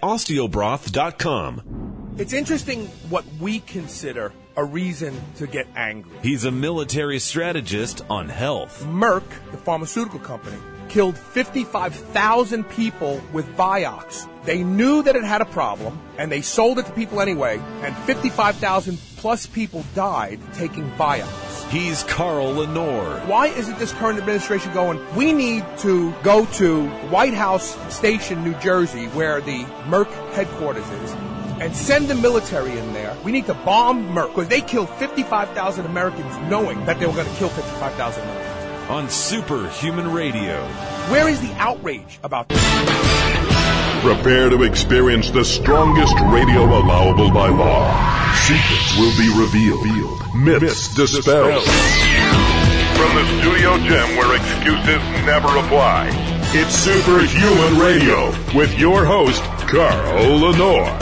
osteobroth.com. It's interesting what we consider a reason to get angry. He's a military strategist on health. Merck, the pharmaceutical company, killed 55,000 people with Vioxx. They knew that it had a problem, and they sold it to people anyway, and 55,000 plus people died taking Vioxx. He's Carl Lenore. Why isn't this current administration going, we need to go to White House Station, New Jersey, where the Merck headquarters is, and send the military in there. We need to bomb Merck, because they killed 55,000 Americans knowing that they were going to kill 55,000 Americans. On Superhuman Radio. Where is the outrage about this? Prepare to experience the strongest radio allowable by law. Secrets will be revealed. Myths dispelled. From the studio gym where excuses never apply. It's Superhuman Radio with your host, Carl Lenore.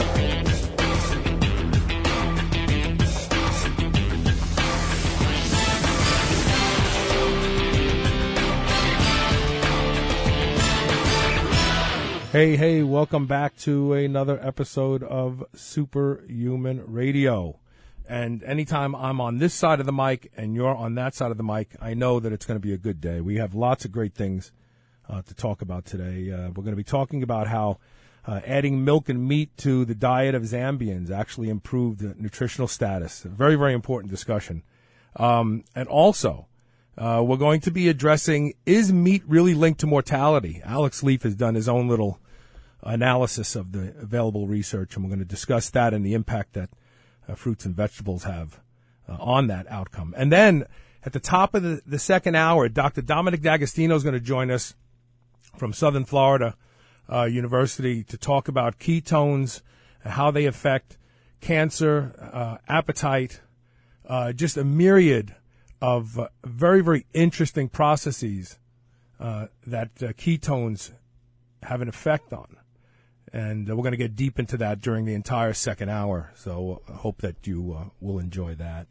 Hey, welcome back to another episode of Superhuman Radio. And anytime I'm on this side of the mic and you're on that side of the mic, I know that it's going to be a good day. We have lots of great things to talk about today. We're going to be talking about how adding milk and meat to the diet of Zambians actually improved the nutritional status. A very, very important discussion. And also, we're going to be addressing, is meat really linked to mortality? Alex Leaf has done his own little analysis of the available research, and we're going to discuss that and the impact that fruits and vegetables have on that outcome. And then at the top of the second hour, Dr. Dominic D'Agostino is going to join us from Southern Florida University to talk about ketones, how they affect cancer, appetite, just a myriad of very, very interesting processes that ketones have an effect on. And we're going to get deep into that during the entire second hour, so I hope that you will enjoy that.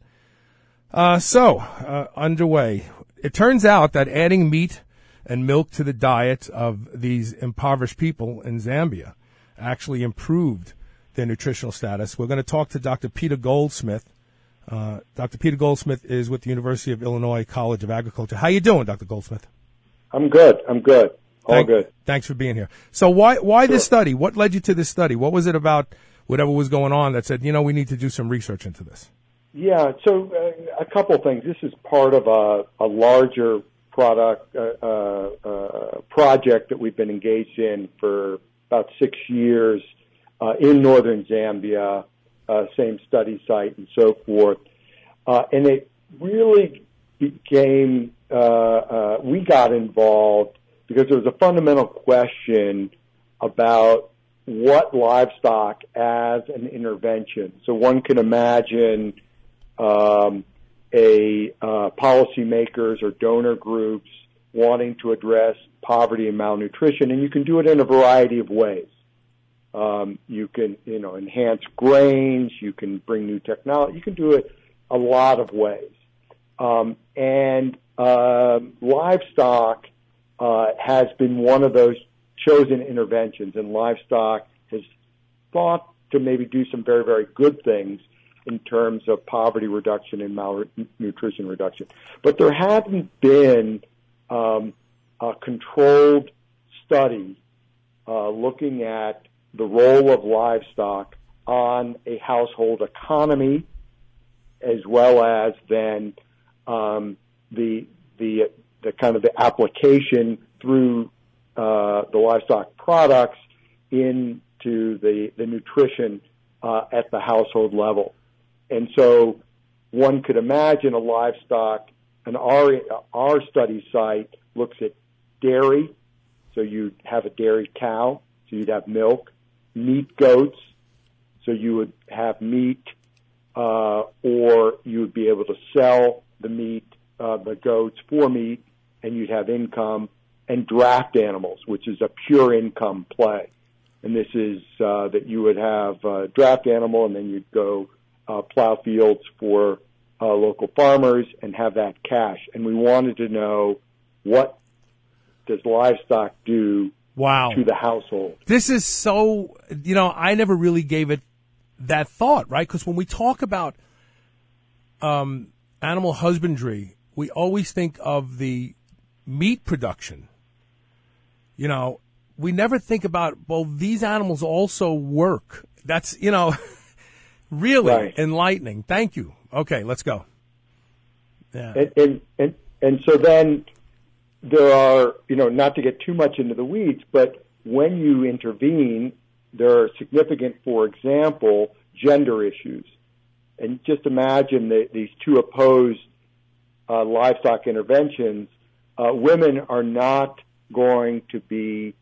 Underway. It turns out that adding meat and milk to the diet of these impoverished people in Zambia actually improved their nutritional status. We're going to talk to Dr. Peter Goldsmith. Dr. Peter Goldsmith is with the University of Illinois College of Agriculture. How you doing, Dr. Goldsmith? I'm good. All good. Thanks for being here. So why this study? What led you to this study? What was it about whatever was going on that said, we need to do some research into this? Yeah, so a couple of things. This is part of a larger project that we've been engaged in for about 6 years in northern Zambia, same study site and so forth. And it really became, we got involved because there was a fundamental question about what livestock as an intervention. So one can imagine policymakers or donor groups wanting to address poverty and malnutrition, and you can do it in a variety of ways. You can, enhance grains. You can bring new technology. You can do it a lot of ways. Livestock has been one of those chosen interventions, and livestock has thought to maybe do some very, very good things in terms of poverty reduction and malnutrition reduction. But there hasn't been a controlled study looking at the role of livestock on a household economy, as well as then the kind of the application through the livestock products into the nutrition at the household level. And so one could imagine a livestock, our study site looks at dairy, so you'd have a dairy cow, so you'd have milk, meat goats, so you would have meat, or you would be able to sell the meat, the goats for meat, and you'd have income, and draft animals, which is a pure income play. And this is that you would have a draft animal, and then you'd go plow fields for local farmers and have that cash. And we wanted to know, what does livestock do Wow. to the household. This is so, I never really gave it that thought, right? Because when we talk about animal husbandry, we always think of the meat production. We never think about, well, these animals also work. That's, really Right. enlightening. Thank you. Okay, let's go. Yeah. And so then there are, not to get too much into the weeds, but when you intervene, there are significant, for example, gender issues. And just imagine these two opposed livestock interventions. Women are not going to be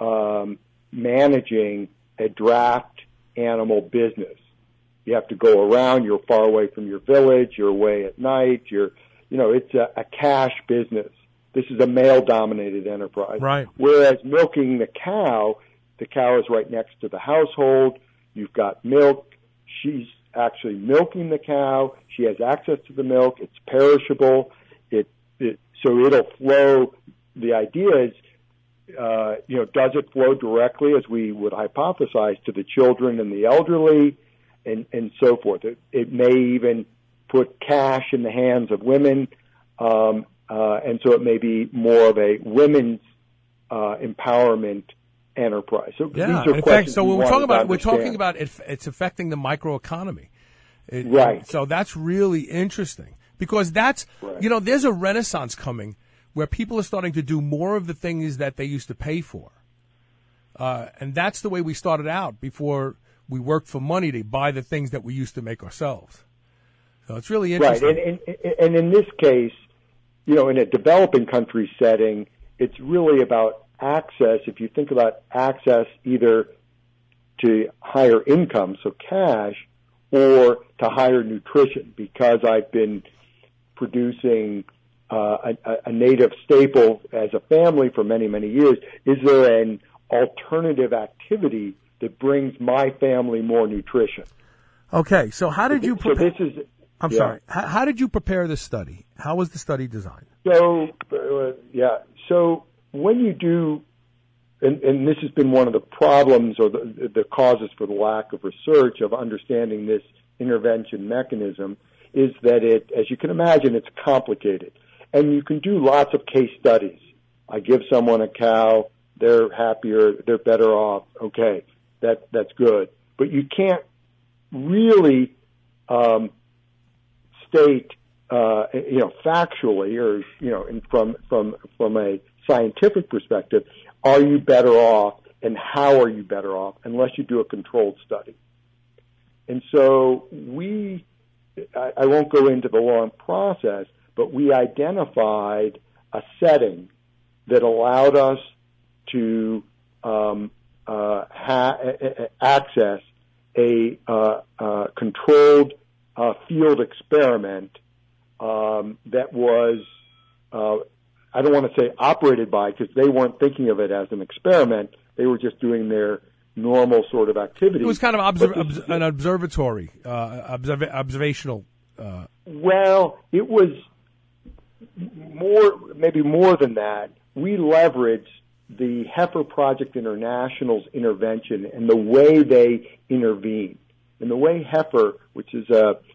managing a draft animal business. You have to go around. You're far away from your village. You're away at night. It's a cash business. This is a male-dominated enterprise. Right. Whereas milking the cow is right next to the household. You've got milk. She's actually milking the cow. She has access to the milk. It's perishable. So it'll flow. The idea is, does it flow directly, as we would hypothesize, to the children and the elderly, and so forth? It may even put cash in the hands of women, and so it may be more of a women's empowerment enterprise. So these are in questions fact, so when we're talking understand. about it's affecting the microeconomy. Right. So that's really interesting because that's, Right. There's a renaissance coming where people are starting to do more of the things that they used to pay for. And that's the way we started out before we worked for money to buy the things that we used to make ourselves. So it's really interesting. Right. And in this case, in a developing country setting, it's really about access. If you think about access either to higher income, so cash, or to higher nutrition, because I've been producing a native staple as a family for many, many years. Is there an alternative activity that brings my family more nutrition? Okay, so how did you prepare? So this is. I'm sorry. How did you prepare this study? How was the study designed? So when you do, and this has been one of the problems or the causes for the lack of research of understanding this intervention mechanism, is that as you can imagine, it's complicated. And you can do lots of case studies. I give someone a cow, they're happier, they're better off. Okay, that's good. But you can't really state, factually or, from a scientific perspective, are you better off and how are you better off unless you do a controlled study. And so I won't go into the long process, but we identified a setting that allowed us to access a controlled field experiment that was, I don't want to say operated by, because they weren't thinking of it as an experiment. They were just doing their normal sort of activity. It was kind of an observatory, observational. Well, it was maybe more than that. We leveraged the Heifer Project International's intervention and the way they intervene. And the way Heifer, which is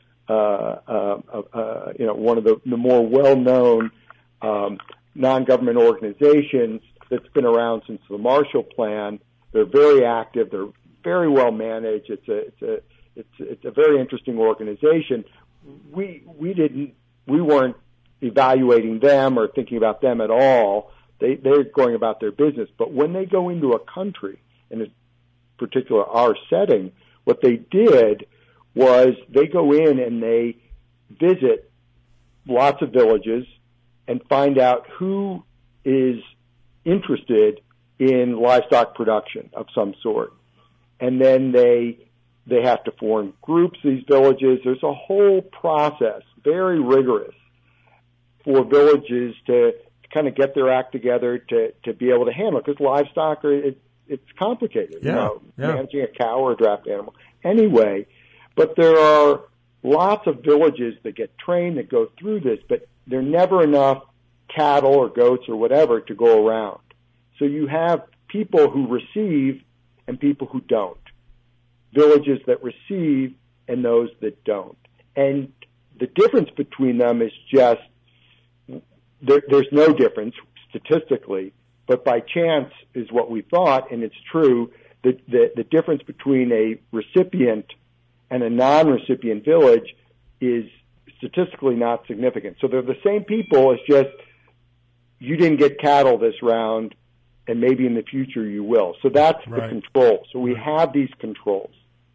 one of the more well-known non-government organizations that's been around since the Marshall Plan. They're very active. They're very well managed. It's a very interesting organization. We weren't evaluating them or thinking about them at all. They're going about their business. But when they go into a country, in particular our setting, what they did was they go in and they visit lots of villages and find out who is interested in livestock production of some sort. And then they have to form groups, these villages. There's a whole process, very rigorous, for villages to kind of get their act together to be able to handle it. Because livestock, it's complicated, managing a cow or a draft animal. Anyway, but there are lots of villages that get trained that go through this, but there are never enough cattle or goats or whatever to go around. So you have people who receive and people who don't. Villages that receive and those that don't. And the difference between them is just, there's no difference statistically, but by chance is what we thought, and it's true. The difference between a recipient and a non-recipient village is statistically not significant. So they're the same people, it's just you didn't get cattle this round, and maybe in the future you will. So that's the control. So we have these controls.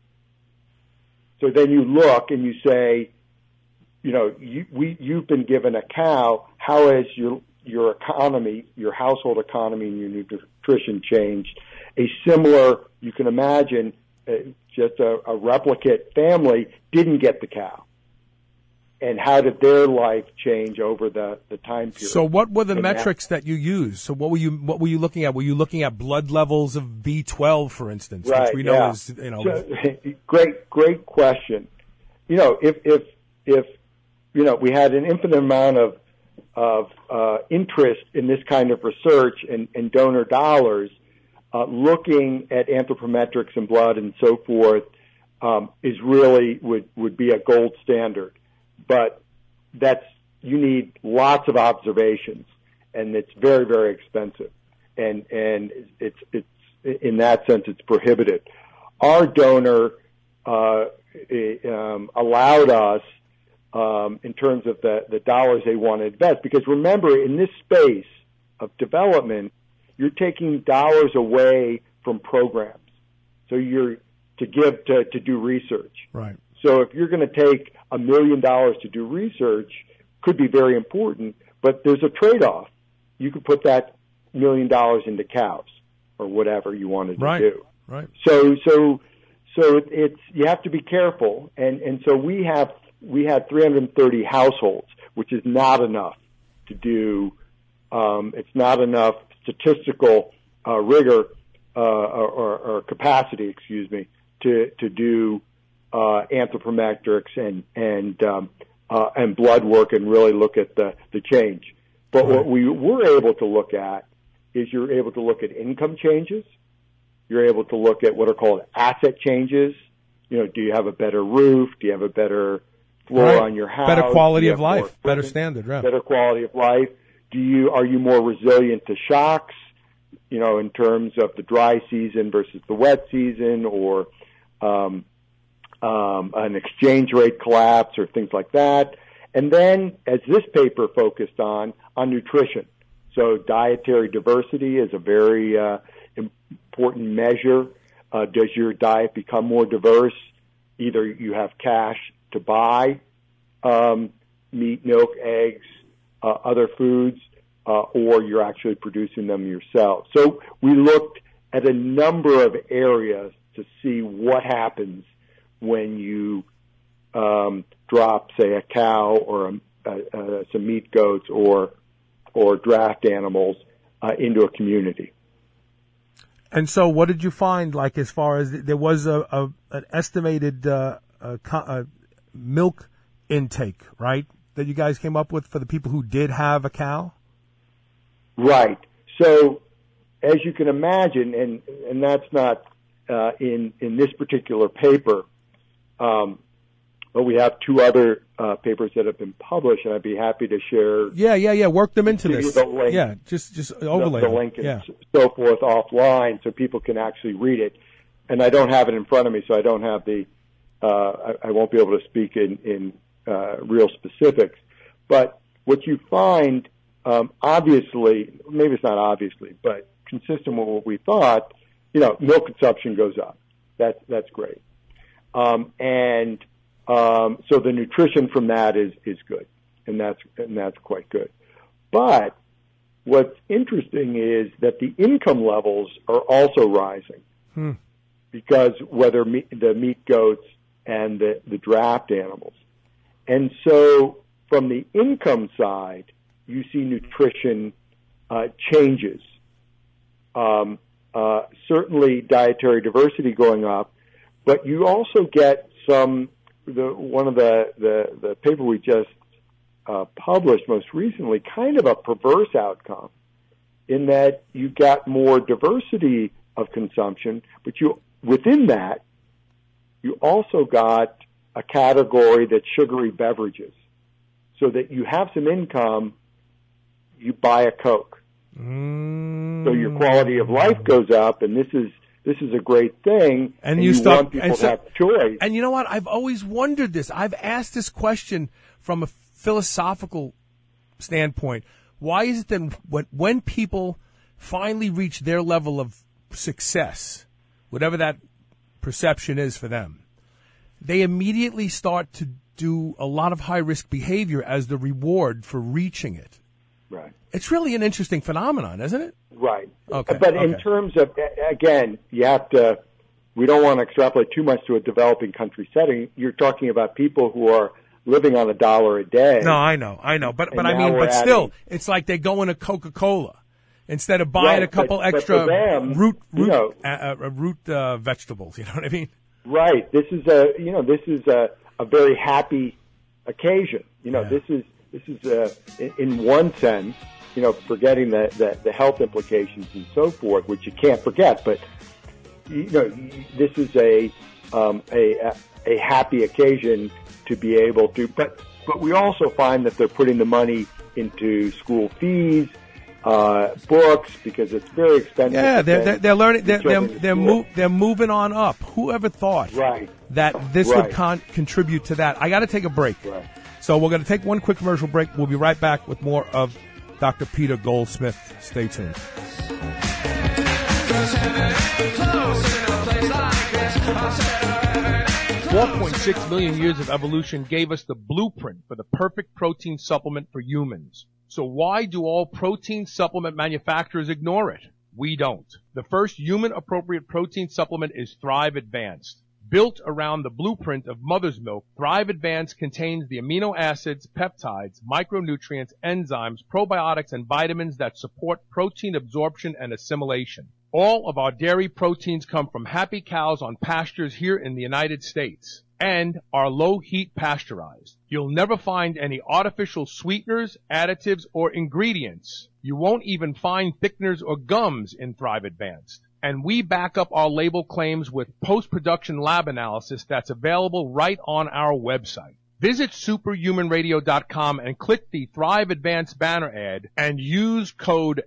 So then you look and you say, you know, you've been given a cow. How has your economy, your household economy, and your nutrition changed? A similar, you can imagine, just a replicate family didn't get the cow. And how did their life change over the time period? So what were the metrics that you used? So what were you looking at? Were you looking at blood levels of B12, for instance, which we know is, you know. So, great question. You know, if you know, we had an infinite amount of interest in this kind of research and donor dollars, looking at anthropometrics and blood and so forth, is really would be a gold standard. But you need lots of observations, and it's very, very expensive, and it's in that sense it's prohibited. Our donor allowed us, in terms of the dollars they want to invest, because remember, in this space of development, you're taking dollars away from programs, so you're to give to do research. Right. So if you're going to take $1 million to do research, could be very important, but there's a trade-off. You could put that $1 million into cows or whatever you wanted to do. Right. So it's you have to be careful, and so we had 330 households, which is not enough to do. It's not enough statistical rigor or capacity, excuse me, to do anthropometrics and blood work and really look at the change. But what we were able to look at is you're able to look at income changes. You're able to look at what are called asset changes. You know, do you have a better roof? Do you have a better floor on your house? Better quality of life, better standard, better quality of life. Are you more resilient to shocks? You know, in terms of the dry season versus the wet season, or an exchange rate collapse or things like that. And then, as this paper focused on nutrition. So dietary diversity is a very important measure. Does your diet become more diverse? Either you have cash to buy meat, milk, eggs, other foods, or you're actually producing them yourself. So we looked at a number of areas to see what happens when you drop, say, a cow or some meat goats or draft animals into a community. And so, what did you find? Like, as far as there was an estimated milk intake, right? That you guys came up with for the people who did have a cow. Right. So, as you can imagine, and that's not in this particular paper, but we have two other papers that have been published, and I'd be happy to share. Yeah. Work them into this. The link, yeah, just overlay the link and so forth offline, so people can actually read it. And I don't have it in front of me, so I don't have the. I won't be able to speak in real specifics. But what you find, obviously, maybe it's not obviously, but consistent with what we thought, you know, milk consumption goes up. That's great. So the nutrition from that is good, and that's quite good. But what's interesting is that the income levels are also rising, because whether the meat goats and the draft animals. And so from the income side, you see nutrition changes. Certainly dietary diversity going up, but you also get one of the paper we just published most recently, kind of a perverse outcome, in that you got more diversity of consumption, but within that, you also got a category that's sugary beverages, so that you have some income, you buy a Coke. So your quality of life goes up, and this is a great thing, and you want people to have choice. And you know what? I've always wondered this. I've asked this question from a philosophical standpoint. Why is it that when people finally reach their level of success, whatever that perception is for them, they immediately start to do a lot of high-risk behavior as the reward for reaching it? Right. It's really an interesting phenomenon, isn't it? Right. Okay. But in terms of, again, we don't want to extrapolate too much to a developing country setting. You're talking about people who are living on $1 a day. No, I know. But I mean, but still, it's like they go into Coca-Cola instead of buying a couple extra root vegetables. You know what I mean? Right. This is a very happy occasion. This is in one sense, forgetting the health implications and so forth, which you can't forget. But this is a happy occasion to be able to. But we also find that they're putting the money into school fees, books, because it's very expensive. Yeah, they're learning. They're moving on up. Whoever thought that this would contribute to that? I got to take a break. Right. So we're going to take one quick commercial break. We'll be right back with more of Dr. Peter Goldsmith. Stay tuned. 4.6 million years of evolution gave us the blueprint for the perfect protein supplement for humans. So why do all protein supplement manufacturers ignore it? We don't. The first human-appropriate protein supplement is Thrive Advanced. Built around the blueprint of mother's milk, Thrive Advanced contains the amino acids, peptides, micronutrients, enzymes, probiotics, and vitamins that support protein absorption and assimilation. All of our dairy proteins come from happy cows on pastures here in the United States and are low-heat pasteurized. You'll never find any artificial sweeteners, additives, or ingredients. You won't even find thickeners or gums in Thrive Advanced. And we back up our label claims with post-production lab analysis that's available right on our website. Visit superhumanradio.com and click the Thrive Advanced banner ad and use code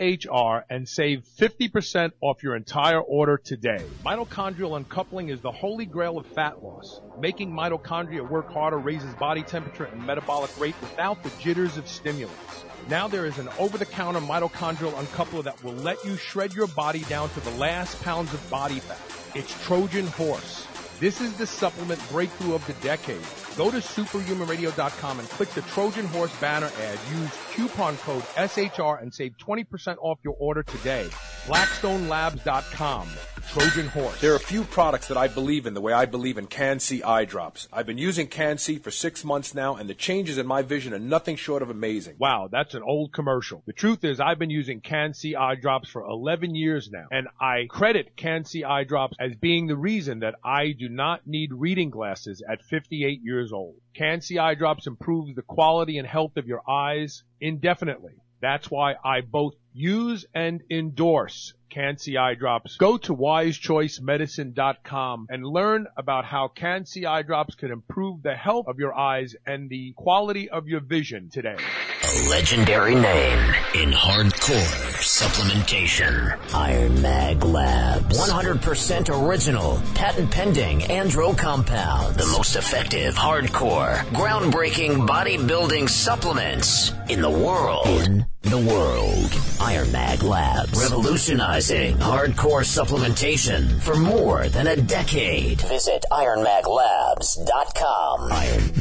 SHR and save 50% off your entire order today. Mitochondrial uncoupling is the holy grail of fat loss. Making mitochondria work harder raises body temperature and metabolic rate without the jitters of stimulants. Now there is an over-the-counter mitochondrial uncoupler that will let you shred your body down to the last pounds of body fat. It's Trojan Horse. This is the supplement breakthrough of the decade. Go to superhumanradio.com and click the Trojan Horse banner ad. Use coupon code SHR and save 20% off your order today. BlackstoneLabs.com. Trojan Horse. There are a few products that I believe in the way I believe in Can-C eye drops. I've been using Can-C for 6 months now, and the changes in my vision are nothing short of amazing. Wow, that's an old commercial. The truth is I've been using Can-C eye drops for 11 years now, and I credit Can-C eye drops as being the reason that I do not need reading glasses at 58 years old. Can-C eye drops improves the quality and health of your eyes indefinitely. That's why I both use and endorse Can-C eye drops. Go to wisechoicemedicine.com and learn about how Can-C eye drops can improve the health of your eyes and the quality of your vision today. A legendary name in hardcore supplementation. Iron Mag Labs. 100% original, patent pending andro compounds. The most effective hardcore, groundbreaking bodybuilding supplements in the world. Iron Mag Labs. Revolutionizing hardcore supplementation for more than a decade. Visit IronMagLabs.com.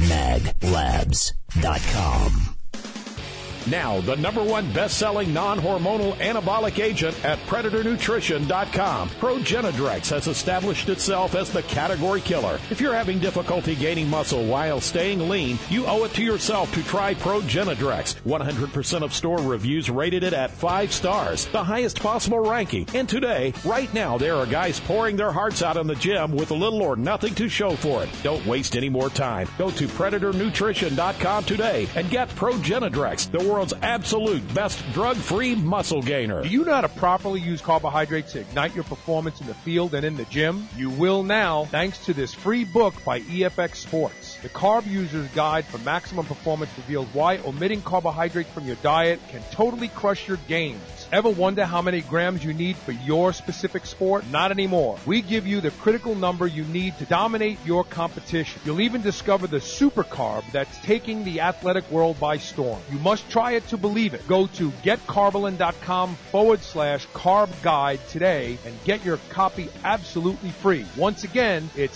IronMagLabs.com. Now, the #1 best-selling non-hormonal anabolic agent at PredatorNutrition.com. Progenadrex has established itself as the category killer. If you're having difficulty gaining muscle while staying lean, you owe it to yourself to try Progenadrex. 100% of store reviews rated it at 5 stars, the highest possible ranking. And today, right now, there are guys pouring their hearts out in the gym with little or nothing to show for it. Don't waste any more time. Go to PredatorNutrition.com today and get Progenadrex, the world's world's absolute best drug-free muscle gainer. Do you know how to properly use carbohydrates to ignite your performance in the field and in the gym? You will now, thanks to this free book by EFX Sports. The Carb User's Guide for Maximum Performance reveals why omitting carbohydrates from your diet can totally crush your gains. Ever wonder how many grams you need for your specific sport? Not anymore. We give you the critical number you need to dominate your competition. You'll even discover the super carb that's taking the athletic world by storm. You must try it to believe it. Go to getcarbolyn.com/carb guide today and get your copy absolutely free. Once again, it's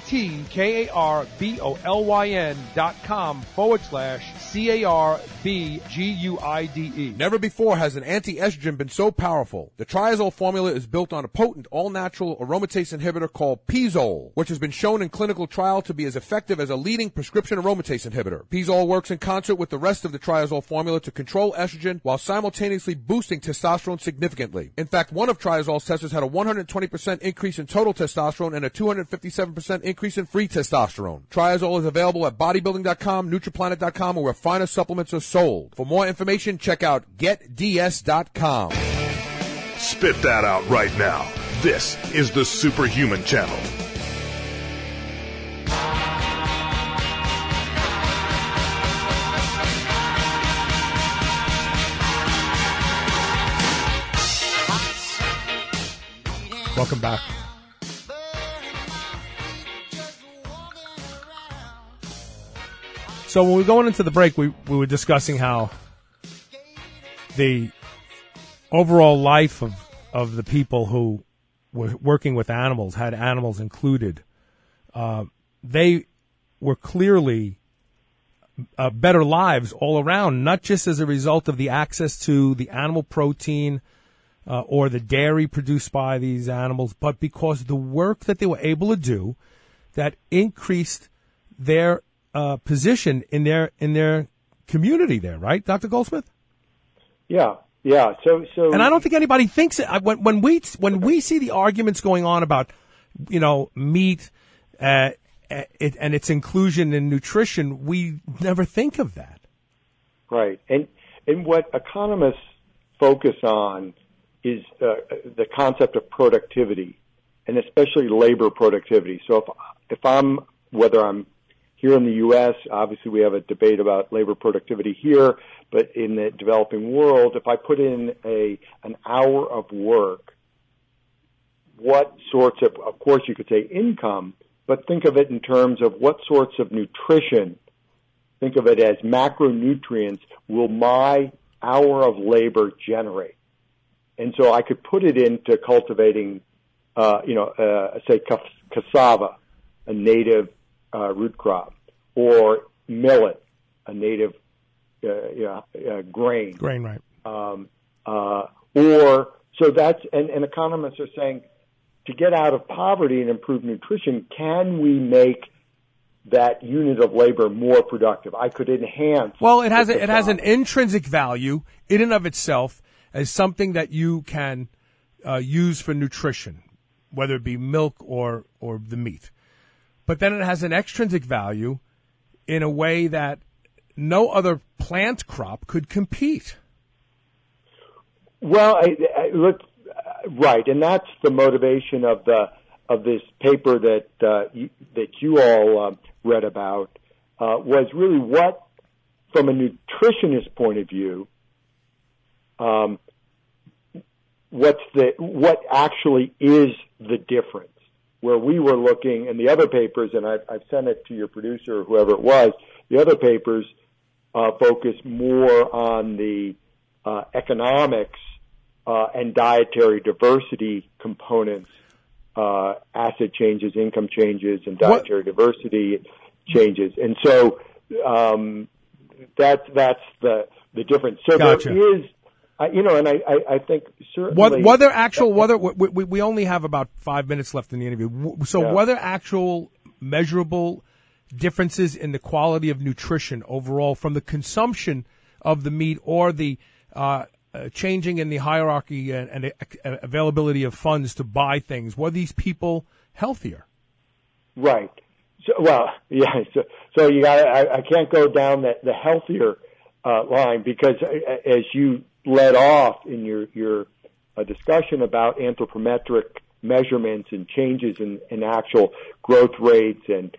GETKARBOLYN.com/CARBGUIDE. Never before has an anti-estrogen been so powerful. The triazole formula is built on a potent all-natural aromatase inhibitor called Pizole, which has been shown in clinical trial to be as effective as a leading prescription aromatase inhibitor. Pizole works in concert with the rest of the triazole formula to control estrogen while simultaneously boosting testosterone significantly. In fact, one of triazole's testers had a 120% increase in total testosterone and a 257% increase in free testosterone. Triazole is available at bodybuilding.com, NutriPlanet.com, or where finer supplements are sold. For more information, check out GetDS.com. Spit that out right now. This is the Superhuman Channel. Welcome back. So when we were going into the break, we were discussing how the overall life of the people who were working with animals, had animals included, they were clearly better lives all around, not just as a result of the access to the animal protein or the dairy produced by these animals, but because the work that they were able to do that increased their position in their community there, right, Dr. Goldsmith? Yeah. Yeah, so and I don't think anybody thinks it. When we see the arguments going on about, meat and its inclusion in nutrition, we never think of that. Right, and what economists focus on is the concept of productivity, and especially labor productivity. So whether I'm here in the U.S., obviously we have a debate about labor productivity here, but in the developing world, if I put in an hour of work, what sorts of course you could say income, but think of it in terms of what sorts of nutrition, think of it as macronutrients, will my hour of labor generate? And so I could put it into cultivating, say cassava, a native root crop, or millet, a native grain. Grain, right. So that's, and economists are saying, to get out of poverty and improve nutrition, can we make that unit of labor more productive? I could enhance. Well, it has an intrinsic value in and of itself as something that you can use for nutrition, whether it be milk or the meat. But then it has an extrinsic value in a way that no other plant crop could compete. Well, right, and that's the motivation of this paper that you all read about, was really what, from a nutritionist point of view, what actually is the difference? Where we were looking in the other papers, and I've sent it to your producer or whoever it was, the other papers focus more on the economics and dietary diversity components, acid changes, income changes, and dietary diversity changes. And so that's the difference. So gotcha. There is, and I think certainly we only have about 5 minutes left in the interview. So were there actual measurable differences in the quality of nutrition overall from the consumption of the meat or the changing in the hierarchy and the availability of funds to buy things? Were these people healthier? Right. So, well, yeah. So you got. I can't go down the healthier line, because as you led off in your discussion about anthropometric measurements and changes in actual growth rates and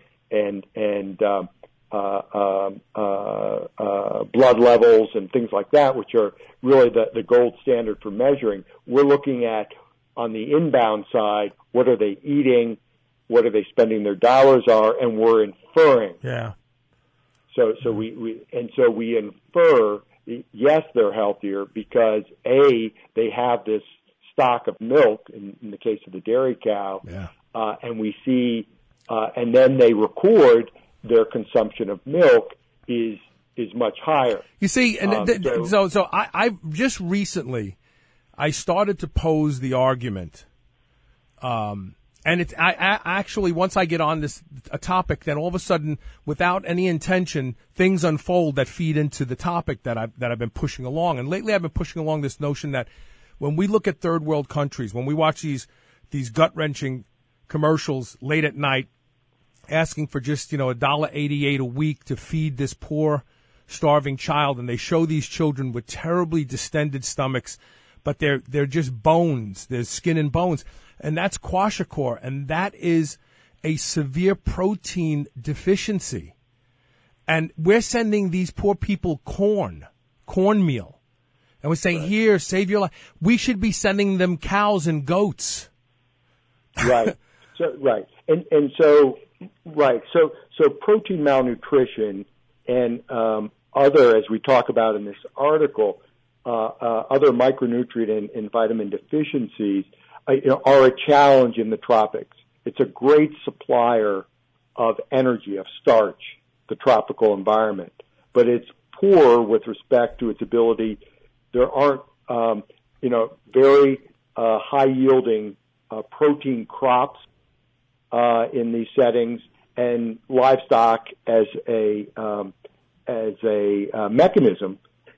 blood levels and things like that, which are really the gold standard for measuring. We're looking at, on the inbound side, what are they eating, what are they spending their dollars are, and we're inferring. Yeah. So we infer, yes, they're healthier because they have this stock of milk in the case of the dairy cow, and we see, and then they record their consumption of milk is much higher. You see, and so I just recently I started to pose the argument, and I actually, once I get on a topic, then all of a sudden, without any intention, things unfold that feed into the topic that I've been pushing along. And lately, I've been pushing along this notion that when we look at third world countries, when we watch these gut wrenching commercials late at night, asking for just $1.88 a week to feed this poor, starving child, and they show these children with terribly distended stomachs, but they're just bones, there's skin and bones. And that's kwashiorkor, and that is a severe protein deficiency. And we're sending these poor people cornmeal. And we're saying, here, save your life. We should be sending them cows and goats. Right. So protein malnutrition and other, as we talk about in this article, other micronutrient and vitamin deficiencies are a challenge in the tropics. It's a great supplier of energy, of starch, the tropical environment, but it's poor with respect to its ability. There aren't, very high yielding protein crops in these settings, and livestock as a mechanism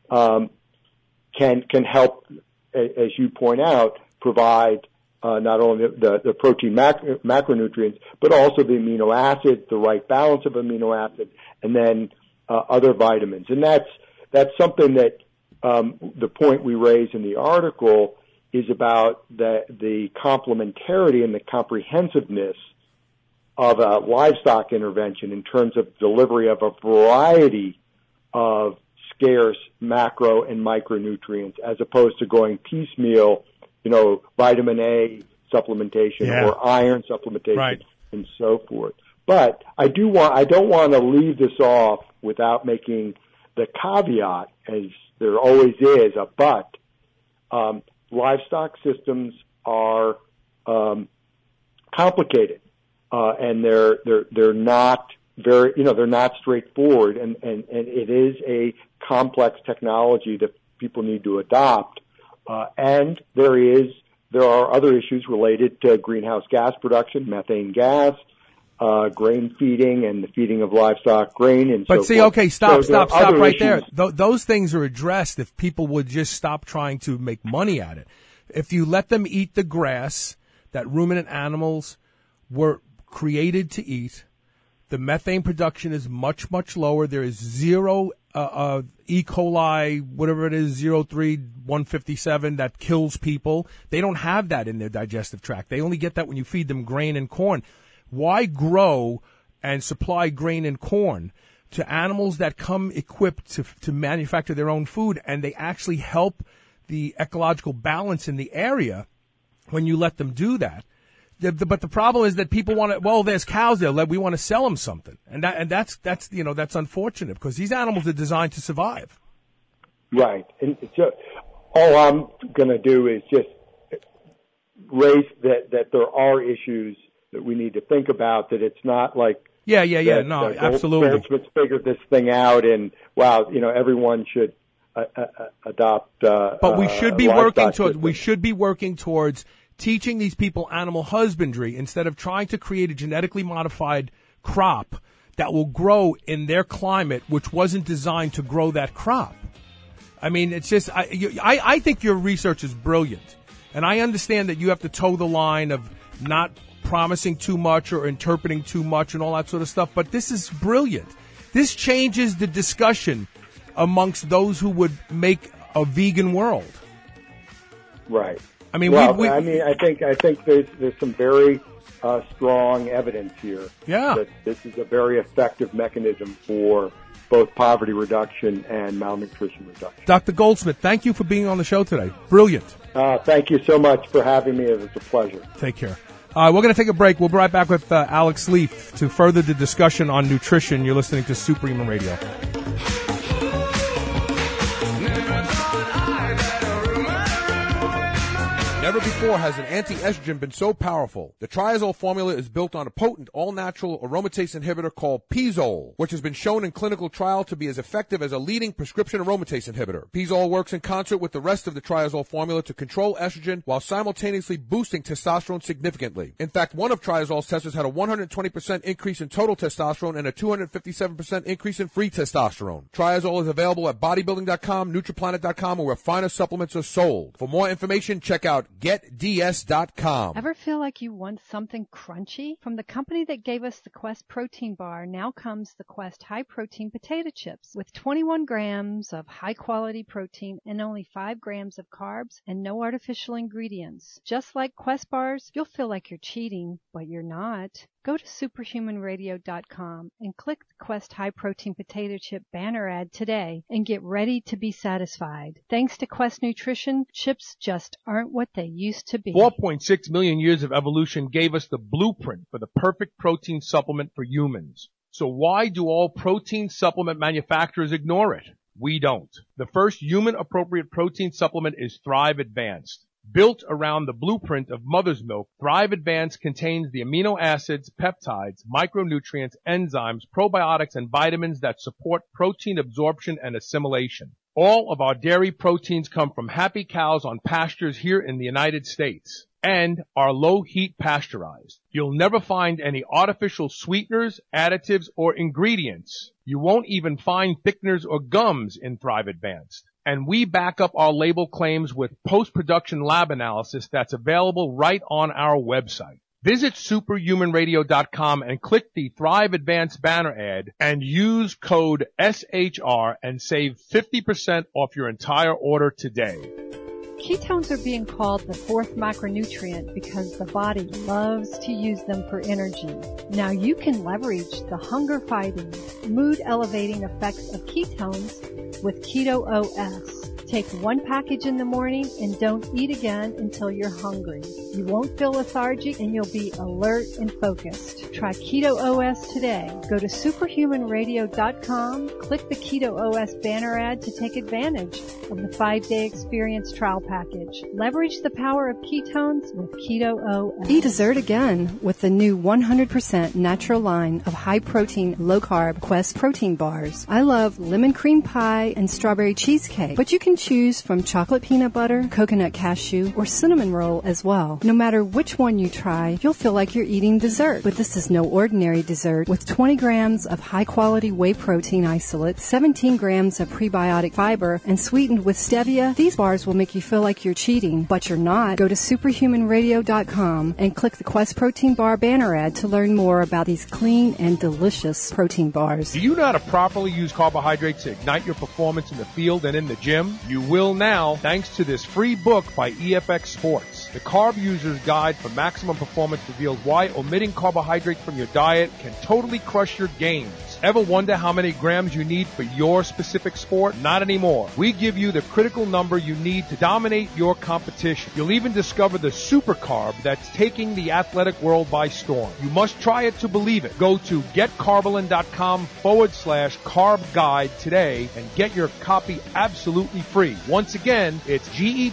can help, as you point out, provide not only the protein macronutrients, but also the amino acids, the right balance of amino acids, and then other vitamins. And that's something that the point we raise in the article is about the complementarity and the comprehensiveness of a livestock intervention in terms of delivery of a variety of scarce macro and micronutrients, as opposed to going piecemeal, vitamin A supplementation or iron supplementation and so forth. But I don't want to leave this off without making the caveat, as there always is a but. Livestock systems are complicated, and they're not very, they're not straightforward, and it is a complex technology that people need to adopt. And there are other issues related to greenhouse gas production, methane gas, grain feeding, and the feeding of livestock grain, and but so forth. Okay, stop right issues. there. Those things are addressed if people would just stop trying to make money at it. If you let them eat the grass that ruminant animals were created to eat, the methane production is much, much lower. There is zero E. coli, whatever it is, 03157 that kills people. They don't have that in their digestive tract. They only get that when you feed them grain and corn. Why grow and supply grain and corn to animals that come equipped to manufacture their own food, and they actually help the ecological balance in the area when you let them do that? But the problem is that people want to, well, there's cows there, we want to sell them something. And that's unfortunate, because these animals are designed to survive. Right. And so all I'm going to do is just raise that there are issues that we need to think about, that it's not like absolutely. Goldsmith's figured this thing out, and wow, everyone should adopt. But we should be working towards teaching these people animal husbandry instead of trying to create a genetically modified crop that will grow in their climate, which wasn't designed to grow that crop. I mean, it's just, I think your research is brilliant, and I understand that you have to toe the line of not promising too much or interpreting too much and all that sort of stuff, but this is brilliant. This changes the discussion amongst those who would make a vegan world. Right. I mean, I think there's some very strong evidence here that this is a very effective mechanism for both poverty reduction and malnutrition reduction. Dr. Goldsmith, thank you for being on the show today. Brilliant. Thank you so much for having me. It's a pleasure. Take care. We're going to take a break. We'll be right back with Alex Leaf to further the discussion on nutrition. You're listening to Superhuman Radio. Never before has an anti-estrogen been so powerful. The triazole formula is built on a potent, all-natural aromatase inhibitor called Pizole, which has been shown in clinical trial to be as effective as a leading prescription aromatase inhibitor. Pizole works in concert with the rest of the triazole formula to control estrogen while simultaneously boosting testosterone significantly. In fact, one of triazole's testers had a 120% increase in total testosterone and a 257% increase in free testosterone. Triazole is available at bodybuilding.com, nutriplanet.com, or where finer supplements are sold. For more information, check out GetDS.com. Ever feel like you want something crunchy? From the company that gave us the Quest protein bar, now comes the Quest high protein potato chips with 21 grams of high quality protein and only 5 grams of carbs and no artificial ingredients. Just like Quest bars, you'll feel like you're cheating, but you're not. Go to superhumanradio.com and click the Quest High Protein Potato Chip banner ad today and get ready to be satisfied. Thanks to Quest Nutrition, chips just aren't what they used to be. 4.6 million years of evolution gave us the blueprint for the perfect protein supplement for humans. So why do all protein supplement manufacturers ignore it? We don't. The first human-appropriate protein supplement is Thrive Advanced. Built around the blueprint of mother's milk, Thrive Advanced contains the amino acids, peptides, micronutrients, enzymes, probiotics, and vitamins that support protein absorption and assimilation. All of our dairy proteins come from happy cows on pastures here in the United States and are low-heat pasteurized. You'll never find any artificial sweeteners, additives, or ingredients. You won't even find thickeners or gums in Thrive Advanced. And we back up our label claims with post-production lab analysis that's available right on our website. Visit superhumanradio.com and click the Thrive Advanced banner ad and use code SHR and save 50% off your entire order today. Ketones are being called the fourth macronutrient because the body loves to use them for energy. Now you can leverage the hunger-fighting, mood-elevating effects of ketones with Keto OS. Take 1 package in the morning and don't eat again until you're hungry. You won't feel lethargic and you'll be alert and focused. Try Keto OS today. Go to superhumanradio.com, click the Keto OS banner ad to take advantage of the 5-day experience trial package. Leverage the power of ketones with Keto OS. Eat dessert again with the new 100% natural line of high-protein, low-carb Quest protein bars. I love lemon cream pie and strawberry cheesecake, but you can choose from chocolate peanut butter, coconut cashew, or cinnamon roll as well. No matter which one you try, you'll feel like you're eating dessert. But this is no ordinary dessert. With 20 grams of high-quality whey protein isolate, 17 grams of prebiotic fiber, and sweetened with stevia, these bars will make you feel like you're cheating, but you're not. Go to superhumanradio.com and click the Quest Protein Bar banner ad to learn more about these clean and delicious protein bars. Do you know how to properly use carbohydrates to ignite your performance in the field and in the gym? You will now, thanks to this free book by EFX Sports. The Carb User's Guide for Maximum Performance reveals why omitting carbohydrates from your diet can totally crush your gains. Ever wonder how many grams you need for your specific sport? Not anymore. We give you the critical number you need to dominate your competition. You'll even discover the super carb that's taking the athletic world by storm. You must try it to believe it. Go to getcarbolyn.com/carb guide today and get your copy absolutely free. Once again, it's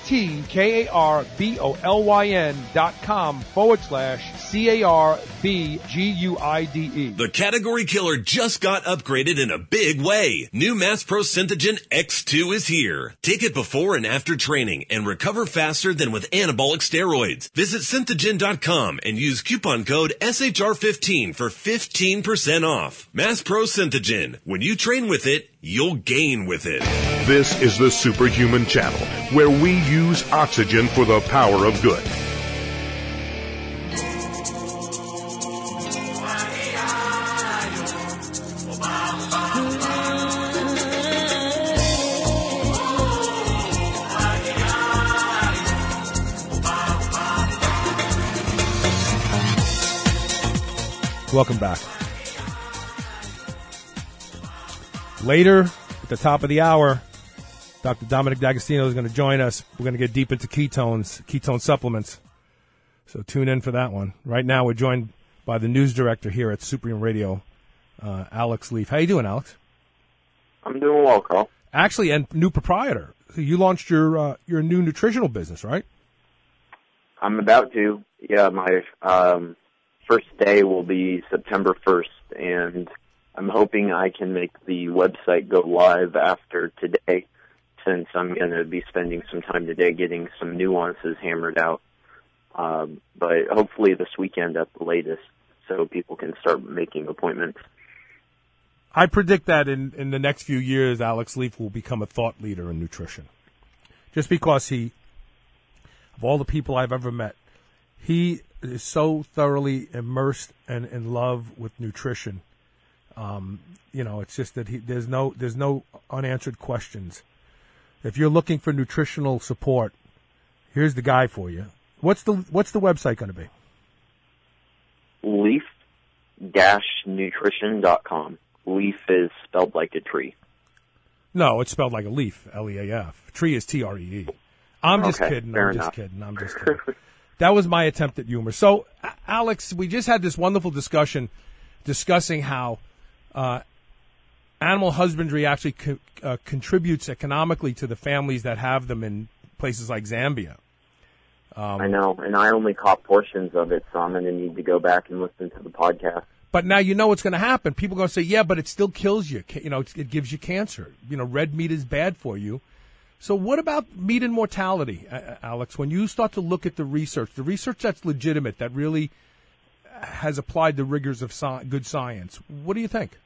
GetKarbolyn.com/CARBGUIDE. The category killer just got upgraded in a big way. New Mass Pro Synthogen X2 is here. Take it before and after training and recover faster than with anabolic steroids. Visit Synthogen.com and use coupon code SHR15 for 15% off. Mass Pro Synthogen. When you train with it, you'll gain with it. This is the Superhuman Channel, where we use oxygen for the power of good. Welcome back. Later, at the top of the hour, Dr. Dominic D'Agostino is going to join us. We're going to get deep into ketones, ketone supplements. So tune in for that one. Right now, we're joined by the news director here at Superhuman Radio, Alex Leaf. How you doing, Alex? I'm doing well, Carl. Actually, and new proprietor. So you launched your new nutritional business, right? I'm about to. Yeah, my first day will be September 1st, and I'm hoping I can make the website go live after today, since I'm going to be spending some time today getting some nuances hammered out. But hopefully this weekend at the latest, so people can start making appointments. I predict that in the next few years, Alex Leaf will become a thought leader in nutrition. Just because of all the people I've ever met, he is so thoroughly immersed and in love with nutrition. It's just that there's no unanswered questions. If you're looking for nutritional support, here's the guy for you. What's the website going to be? Leaf-nutrition.com. Leaf is spelled like a tree. No, it's spelled like a leaf, L-E-A-F. Tree is T-R-E-E. I'm just kidding. Fair I'm enough. just kidding. I'm just kidding. That was my attempt at humor. So, Alex, we just had this wonderful discussion discussing how animal husbandry actually contributes economically to the families that have them in places like Zambia. I know, and I only caught portions of it, so I'm going to need to go back and listen to the podcast. But now you know what's going to happen. People are going to say, yeah, but it still kills you. It gives you cancer. Red meat is bad for you. So what about meat and mortality, Alex? When you start to look at the research that's legitimate, that really has applied the rigors of good science, what do you think?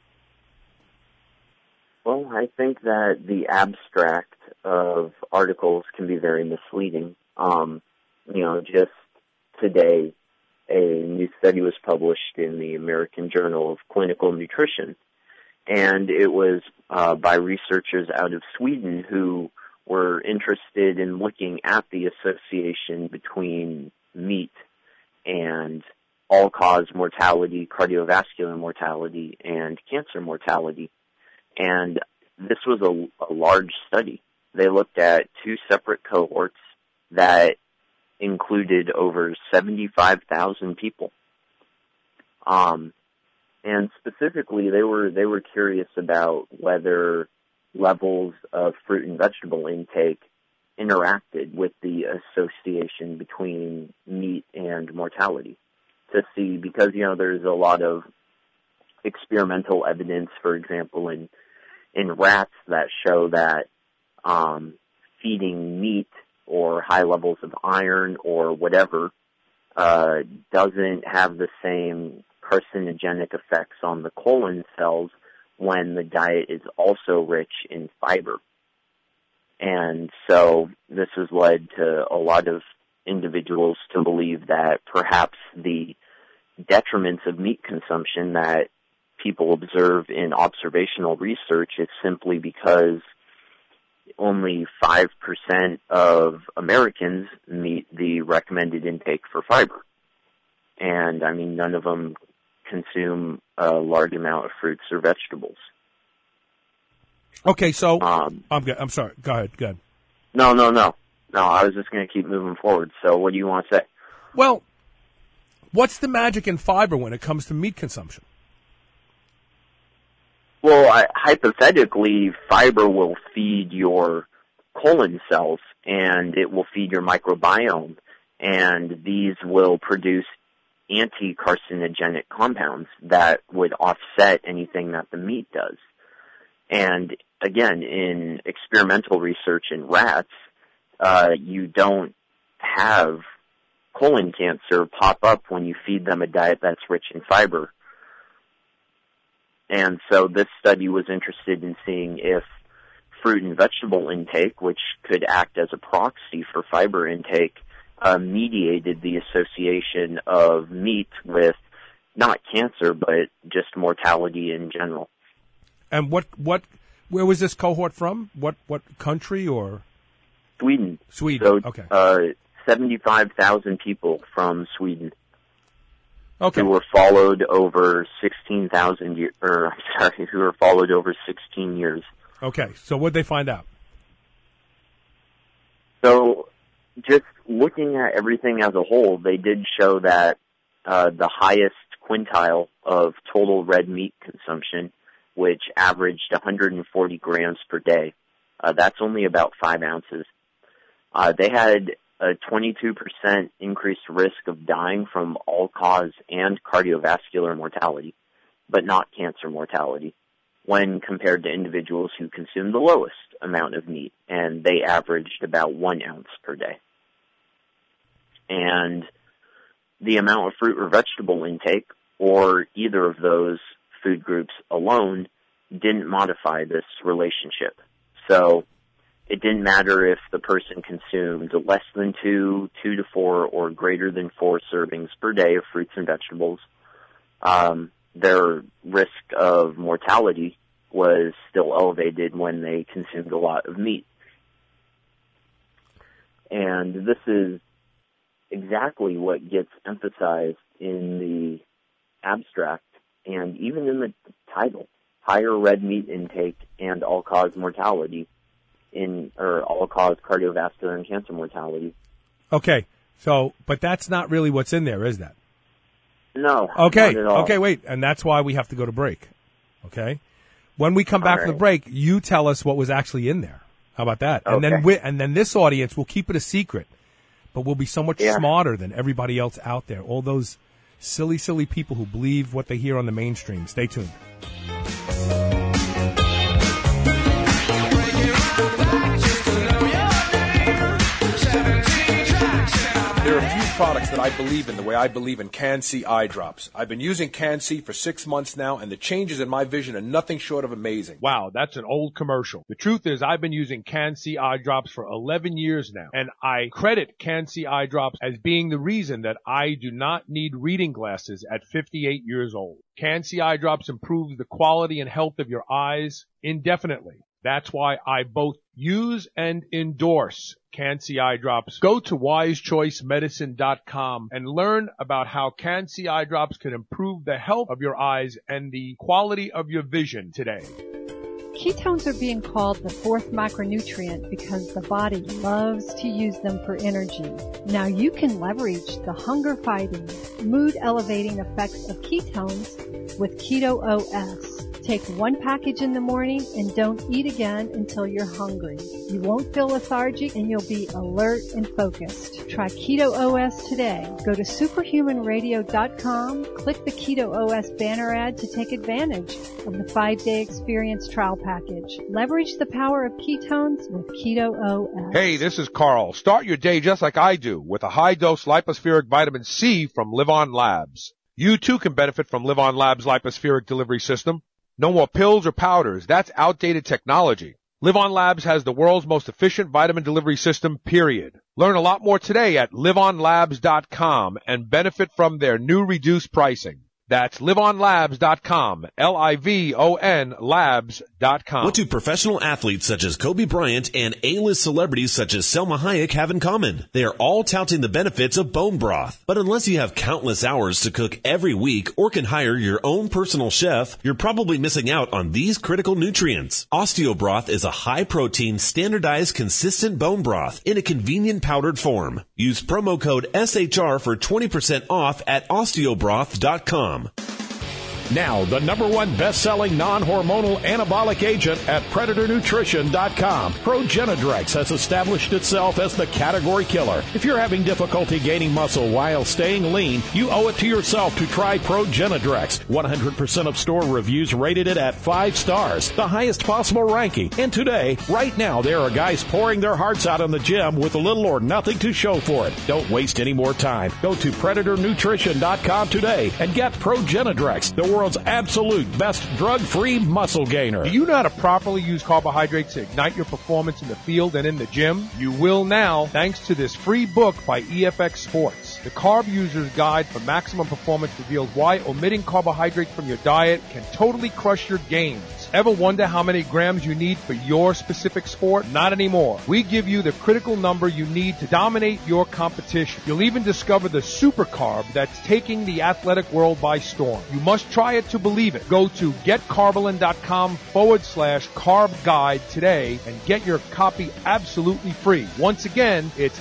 Well, I think that the abstract of articles can be very misleading. Just today, a new study was published in the American Journal of Clinical Nutrition, and it was by researchers out of Sweden who were interested in looking at the association between meat and all-cause mortality, cardiovascular mortality, and cancer mortality. And this was a large study. They looked at two separate cohorts that included over 75,000 people. And specifically, they were curious about whether levels of fruit and vegetable intake interacted with the association between meat and mortality. To see, because, there's a lot of experimental evidence, for example, in rats that show that feeding meat or high levels of iron or whatever doesn't have the same carcinogenic effects on the colon cells when the diet is also rich in fiber. And so this has led to a lot of individuals to believe that perhaps the detriments of meat consumption that people observe in observational research is simply because only 5% of Americans meet the recommended intake for fiber. And, none of them consume a large amount of fruits or vegetables. Okay, so I'm good. I'm sorry. Go ahead. No, I was just going to keep moving forward. So what do you want to say? Well, what's the magic in fiber when it comes to meat consumption? Well, hypothetically, fiber will feed your colon cells, and it will feed your microbiome, and these will produce anti-carcinogenic compounds that would offset anything that the meat does. And again, in experimental research in rats, you don't have colon cancer pop up when you feed them a diet that's rich in fiber. And so this study was interested in seeing if fruit and vegetable intake, which could act as a proxy for fiber intake, mediated the association of meat with not cancer, but just mortality in general. And where was this cohort from? What country or? Sweden. Sweden, so, okay. 75,000 people from Sweden. who were followed over 16,000 years, who were followed over 16 years. Okay, so what'd they find out? So, just looking at everything as a whole, they did show that the highest quintile of total red meat consumption, which averaged 140 grams per day, that's only about 5 ounces. They had a 22% increased risk of dying from all-cause and cardiovascular mortality, but not cancer mortality, when compared to individuals who consumed the lowest amount of meat, and they averaged about 1 ounce per day. And the amount of fruit or vegetable intake, or either of those food groups alone, didn't modify this relationship. So it didn't matter if the person consumed less than 2 to 4, or greater than 4 servings per day of fruits and vegetables. Their risk of mortality was still elevated when they consumed a lot of meat. And this is exactly what gets emphasized in the abstract and even in the title: higher red meat intake and all-cause mortality or all-cause cardiovascular and cancer mortality. Okay, so, but that's not really what's in there, is that? No. Okay, not at all. okay, wait, and that's why we have to go to break. Okay? When we come back from the break, you tell us what was actually in there. How about that? Okay. And then this audience will keep it a secret, but we'll be so much smarter than everybody else out there. All those silly, silly people who believe what they hear on the mainstream. Stay tuned. There are a few products that I believe in the way I believe in Can-C eye drops. I've been using Can-C for 6 months now, and the changes in my vision are nothing short of amazing. Wow, that's an old commercial. The truth is, I've been using Can-C eye drops for 11 years now, and I credit Can-C eye drops as being the reason that I do not need reading glasses at 58 years old. Can-C eye drops improve the quality and health of your eyes indefinitely. That's why I both use and endorse Can-C eye drops. Go to wisechoicemedicine.com and learn about how Can-C eye drops can improve the health of your eyes and the quality of your vision today. Ketones are being called the fourth macronutrient because the body loves to use them for energy. Now you can leverage the hunger-fighting, mood-elevating effects of ketones with Keto OS. Take 1 package in the morning and don't eat again until you're hungry. You won't feel lethargic and you'll be alert and focused. Try Keto OS today. Go to superhumanradio.com, click the Keto OS banner ad to take advantage of the 5-day experience trial package. Leverage the power of ketones with Keto OS. Hey, this is Carl. Start your day just like I do with a high-dose lipospheric vitamin C from Live On Labs. You too can benefit from Live On Labs' lipospheric delivery system. No more pills or powders. That's outdated technology. Live On Labs has the world's most efficient vitamin delivery system, period. Learn a lot more today at liveonlabs.com and benefit from their new reduced pricing. That's liveonlabs.com, Livon labs.com. What do professional athletes such as Kobe Bryant and A-list celebrities such as Selma Hayek have in common? They are all touting the benefits of bone broth. But unless you have countless hours to cook every week or can hire your own personal chef, you're probably missing out on these critical nutrients. OsteoBroth is a high-protein, standardized, consistent bone broth in a convenient powdered form. Use promo code SHR for 20% off at osteobroth.com. Now, the #1 best-selling non-hormonal anabolic agent at PredatorNutrition.com. Progenadrex has established itself as the category killer. If you're having difficulty gaining muscle while staying lean, you owe it to yourself to try Progenadrex. 100% of store reviews rated it at 5 stars, the highest possible ranking. And today, right now, there are guys pouring their hearts out in the gym with little or nothing to show for it. Don't waste any more time. Go to PredatorNutrition.com today and get Progenadrex, the world's absolute best drug-free muscle gainer. Do you know how to properly use carbohydrates to ignite your performance in the field and in the gym? You will now, thanks to this free book by EFX Sports. The Carb User's Guide for Maximum Performance reveals why omitting carbohydrates from your diet can totally crush your gains. Ever wonder how many grams you need for your specific sport? Not anymore. We give you the critical number you need to dominate your competition. You'll even discover the super carb that's taking the athletic world by storm. You must try it to believe it. Go to getcarbolin.com/carb guide today and get your copy absolutely free. Once again, it's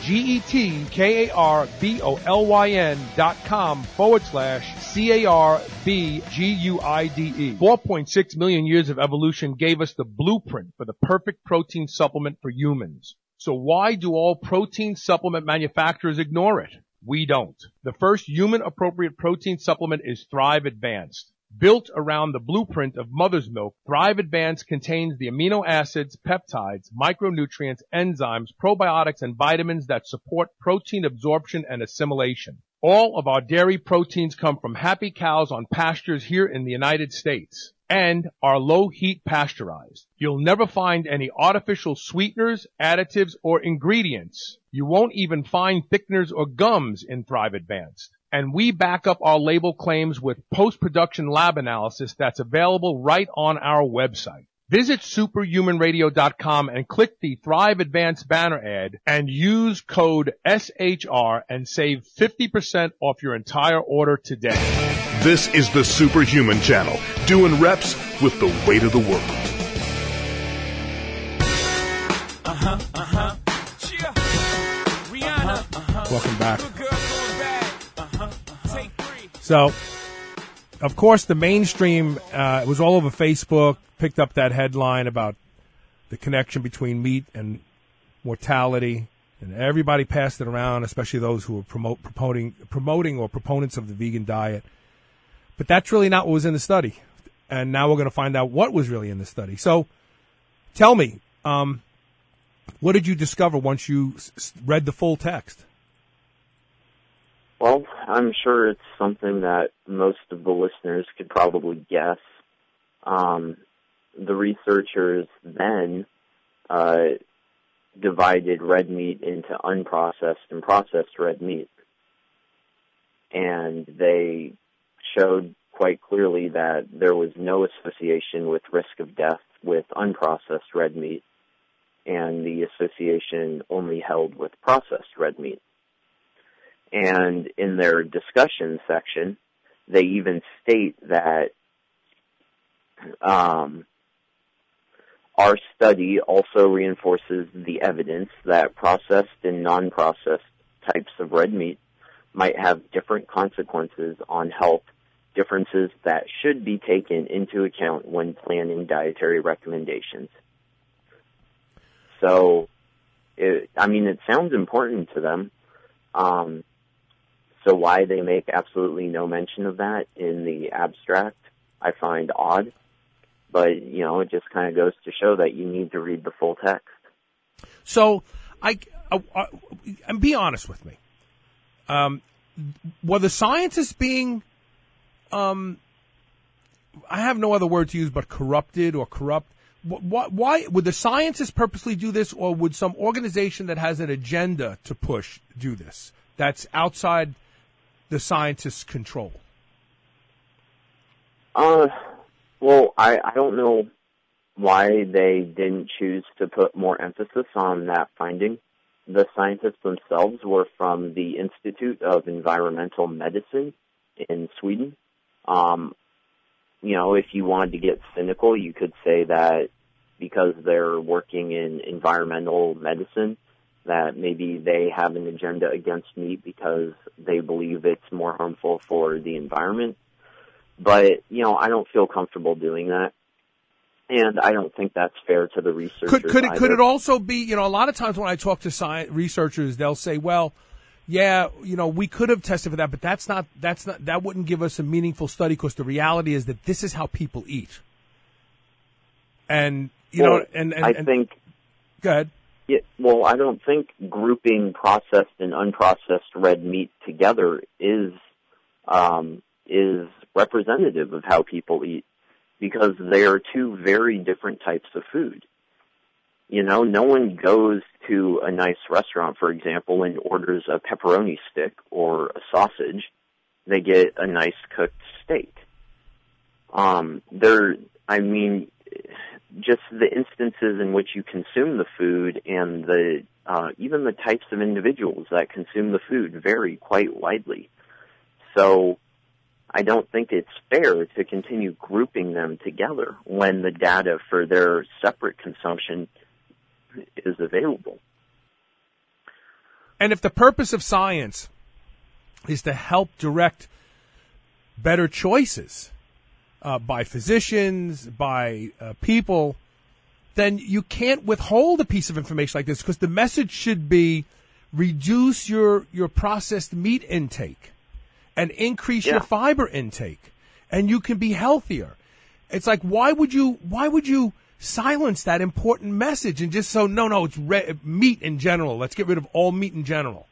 GETKARBOLIN.com/CARBGUIDE. 4.6 million years of evolution gave us the blueprint for the perfect protein supplement for humans. So why do all protein supplement manufacturers ignore it? We don't. The first human-appropriate protein supplement is Thrive Advanced. Built around the blueprint of mother's milk, Thrive Advanced contains the amino acids, peptides, micronutrients, enzymes, probiotics, and vitamins that support protein absorption and assimilation. All of our dairy proteins come from happy cows on pastures here in the United States and are low-heat pasteurized. You'll never find any artificial sweeteners, additives, or ingredients. You won't even find thickeners or gums in Thrive Advanced. And we back up our label claims with post-production lab analysis that's available right on our website. Visit superhumanradio.com and click the Thrive Advanced banner ad and use code SHR and save 50% off your entire order today. This is the Superhuman Channel, doing reps with the weight of the world. Welcome back. So, of course, the mainstream, it was all over Facebook, picked up that headline about the connection between meat and mortality, and everybody passed it around, especially those who were promoting or proponents of the vegan diet. But that's really not what was in the study. And now we're going to find out what was really in the study. So, tell me, what did you discover once you read the full text? Well, I'm sure it's something that most of the listeners could probably guess. The researchers then divided red meat into unprocessed and processed red meat. And they showed quite clearly that there was no association with risk of death with unprocessed red meat, and the association only held with processed red meat. And in their discussion section, they even state that our study also reinforces the evidence that processed and non-processed types of red meat might have different consequences on health, differences that should be taken into account when planning dietary recommendations. So, it sounds important to them. So why they make absolutely no mention of that in the abstract, I find odd. But, it just kind of goes to show that you need to read the full text. So, and be honest with me. Were the scientists being, I have no other word to use but corrupted or corrupt? Why would the scientists purposely do this, or would some organization that has an agenda to push do this that's outside the scientists' control? Well, I don't know why they didn't choose to put more emphasis on that finding. The scientists themselves were from the Institute of Environmental Medicine in Sweden. If you wanted to get cynical, you could say that because they're working in environmental medicine, that maybe they have an agenda against meat because they believe it's more harmful for the environment. But, I don't feel comfortable doing that. And I don't think that's fair to the researchers. Could it also be, a lot of times when I talk to researchers, they'll say, well, yeah, we could have tested for that, but that wouldn't give us a meaningful study because the reality is that this is how people eat. And, I think. Go ahead. Yeah, well, I don't think grouping processed and unprocessed red meat together is representative of how people eat, because they are two very different types of food. No one goes to a nice restaurant, for example, and orders a pepperoni stick or a sausage. They get a nice cooked steak. just the instances in which you consume the food and the even the types of individuals that consume the food vary quite widely. So I don't think it's fair to continue grouping them together when the data for their separate consumption is available. And if the purpose of science is to help direct better choices by physicians, by people, then you can't withhold a piece of information like this, because the message should be reduce your processed meat intake and increase your fiber intake, and you can be healthier. It's like, why would you silence that important message and just no, it's meat in general. Let's get rid of all meat in general.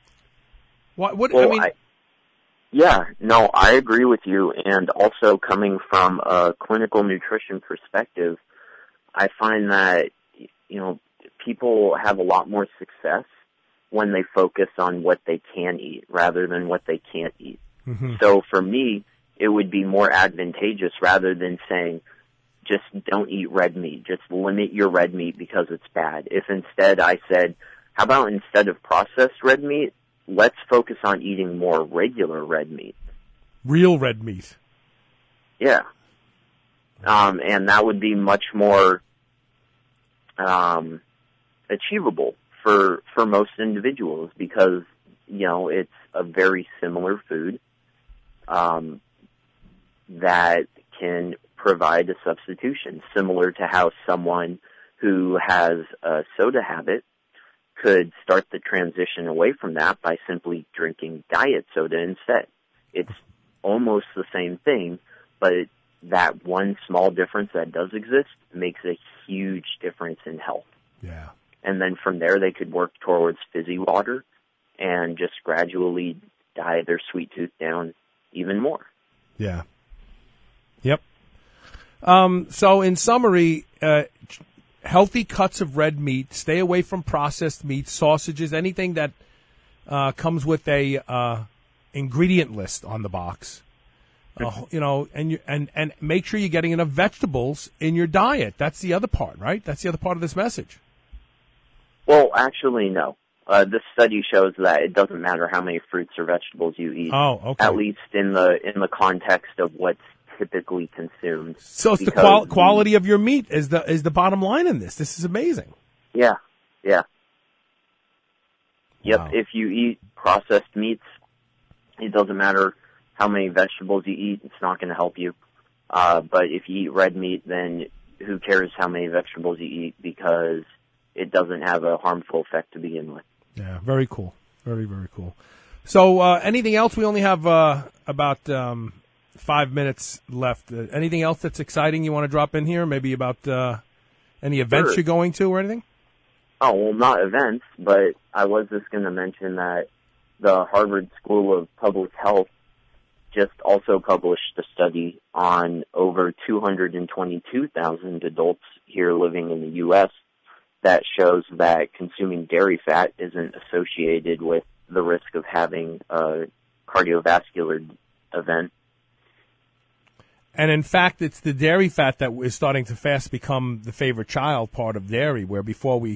I agree with you. And also, coming from a clinical nutrition perspective, I find that, people have a lot more success when they focus on what they can eat rather than what they can't eat. Mm-hmm. So for me, it would be more advantageous, rather than saying, just don't eat red meat, just limit your red meat because it's bad. If instead I said, how about instead of processed red meat, let's focus on eating more regular red meat. Real red meat. Yeah. And that would be much more achievable for most individuals, because, it's a very similar food that can provide a substitution, similar to how someone who has a soda habit could start the transition away from that by simply drinking diet soda instead. It's almost the same thing, but that one small difference that does exist makes a huge difference in health. Yeah. And then from there, they could work towards fizzy water and just gradually diet their sweet tooth down even more. Yeah. Yep. So in summary, healthy cuts of red meat, stay away from processed meat, sausages, anything that comes with a ingredient list on the box. And make sure you're getting enough vegetables in your diet. That's the other part, right? That's the other part of this message. Well, actually, no. This study shows that it doesn't matter how many fruits or vegetables you eat. Oh, okay. At least in the context of what's typically consumed. So it's the quality of your meat is the bottom line in this. This is amazing. Yeah. Yep. Wow. If you eat processed meats, it doesn't matter how many vegetables you eat. It's not going to help you. But if you eat red meat, then who cares how many vegetables you eat, because it doesn't have a harmful effect to begin with. Yeah, very cool. Very, very cool. So anything else? We only have about 5 minutes left. Anything else that's exciting you want to drop in here? Maybe about any events you're going to or anything? Oh, well, not events, but I was just going to mention that the Harvard School of Public Health just also published a study on over 222,000 adults here living in the U.S. that shows that consuming dairy fat isn't associated with the risk of having a cardiovascular event. And in fact, it's the dairy fat that is starting to fast become the favorite child part of dairy, where before we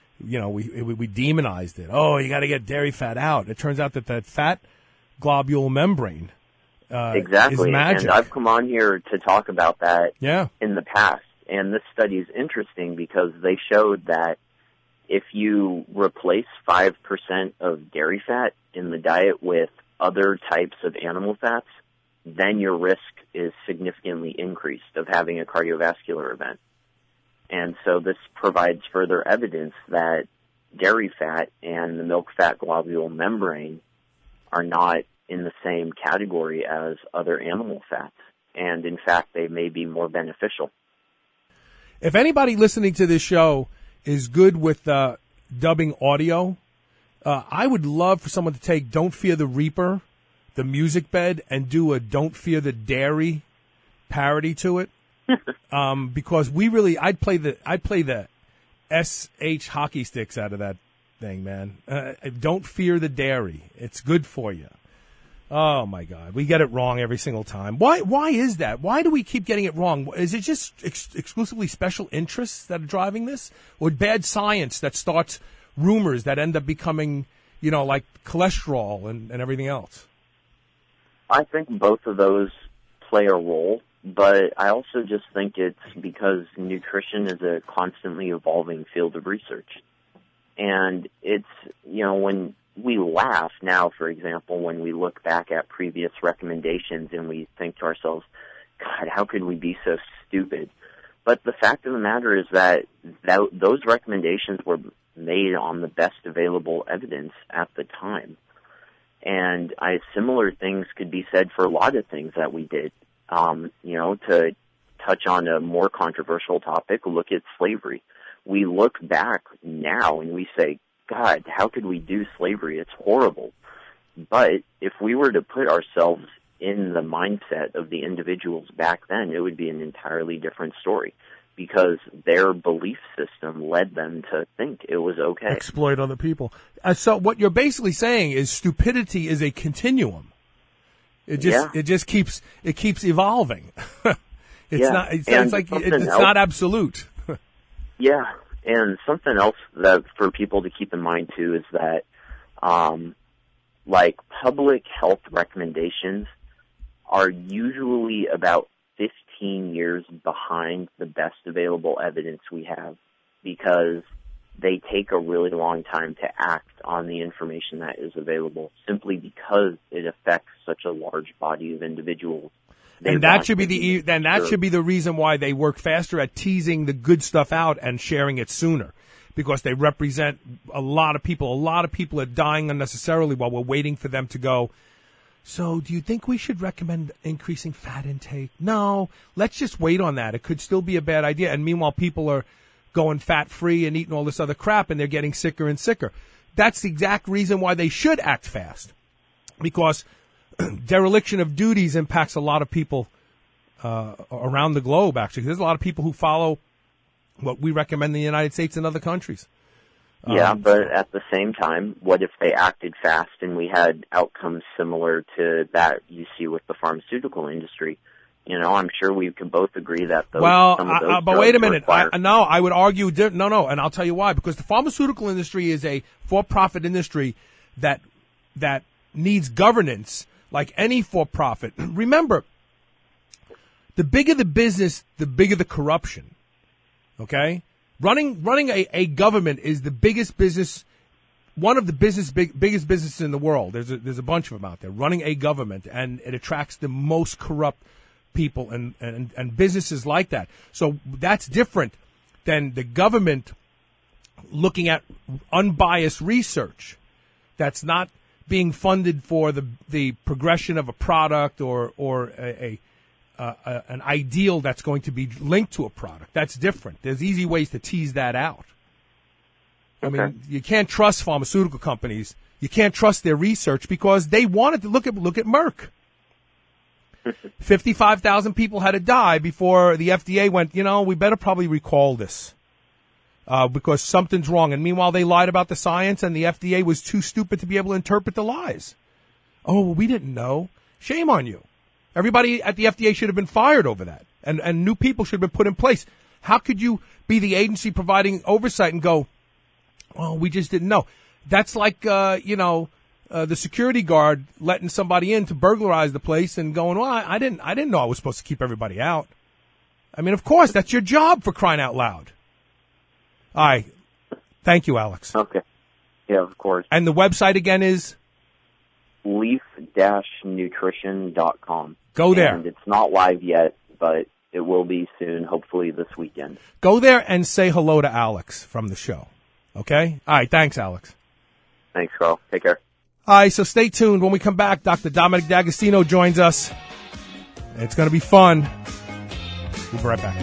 demonized it. Oh, you got to get dairy fat out. It turns out that fat globule membrane exactly. is magic. And I've come on here to talk about that in the past. And this study is interesting because they showed that if you replace 5% of dairy fat in the diet with other types of animal fats, then your risk is significantly increased of having a cardiovascular event. And so this provides further evidence that dairy fat and the milk fat globule membrane are not in the same category as other animal fats. And in fact, they may be more beneficial. If anybody listening to this show is good with dubbing audio, I would love for someone to take Don't Fear the Reaper, the music bed, and do a Don't Fear the Dairy parody to it. Because I'd play the SH hockey sticks out of that thing, man. Don't fear the dairy. It's good for you. Oh my God, we get it wrong every single time. Why is that? Why do we keep getting it wrong? Is it just exclusively special interests that are driving this, or bad science that starts rumors that end up becoming, like cholesterol and everything else? I think both of those play a role, but I also just think it's because nutrition is a constantly evolving field of research. And it's, when we laugh now, for example, when we look back at previous recommendations and we think to ourselves, God, how could we be so stupid? But the fact of the matter is that those recommendations were made on the best available evidence at the time. And similar things could be said for a lot of things that we did. To touch on a more controversial topic, look at slavery. We look back now and we say, God, how could we do slavery? It's horrible. But if we were to put ourselves in the mindset of the individuals back then, it would be an entirely different story, because their belief system led them to think it was okay. Exploit other people. So what you're basically saying is stupidity is a continuum. It just keeps evolving. It's not absolute. Yeah. And something else that for people to keep in mind too is that, public health recommendations are usually about 15 years behind the best available evidence we have, because they take a really long time to act on the information that is available, simply because it affects such a large body of individuals. And that should be the reason why they work faster at teasing the good stuff out and sharing it sooner, because they represent a lot of people. A lot of people are dying unnecessarily while we're waiting for them to go, so do you think we should recommend increasing fat intake? No, let's just wait on that. It could still be a bad idea. And meanwhile, people are going fat-free and eating all this other crap, and they're getting sicker and sicker. That's the exact reason why they should act fast, because dereliction of duties impacts a lot of people around the globe, actually. There's a lot of people who follow what we recommend in the United States and other countries. Yeah, but at the same time, what if they acted fast and we had outcomes similar to that you see with the pharmaceutical industry? I'm sure we can both agree that those. But wait a minute. I would argue no, and I'll tell you why. Because the pharmaceutical industry is a for-profit industry that needs governance like any for-profit. Remember, the bigger the business, the bigger the corruption. Okay, running a government is the biggest business, one of the biggest businesses in the world. There's a bunch of them out there. Running a government, and it attracts the most corrupt people and businesses like that. So that's different than the government looking at unbiased research that's not being funded for the progression of a product or an ideal that's going to be linked to a product. That's different. There's easy ways to tease that out. I mean, you can't trust pharmaceutical companies. You can't trust their research because they wanted to look at Merck. 55,000 people had to die before the FDA went, we better probably recall this because something's wrong. And meanwhile, they lied about the science, and the FDA was too stupid to be able to interpret the lies. Oh, well, we didn't know. Shame on you. Everybody at the FDA should have been fired over that, and new people should have been put in place. How could you be the agency providing oversight and go, oh, we just didn't know? That's like, the security guard letting somebody in to burglarize the place and going, well, I didn't know I was supposed to keep everybody out. I mean, of course, that's your job, for crying out loud. All right. Thank you, Alex. Okay. Yeah, of course. And the website again is? leaf-nutrition.com. Go there. And it's not live yet, but it will be soon, hopefully this weekend. Go there and say hello to Alex from the show. Okay? All right. Thanks, Alex. Thanks, Carl. Take care. All right, so stay tuned. When we come back, Dr. Dominic D'Agostino joins us. It's going to be fun. We'll be right back.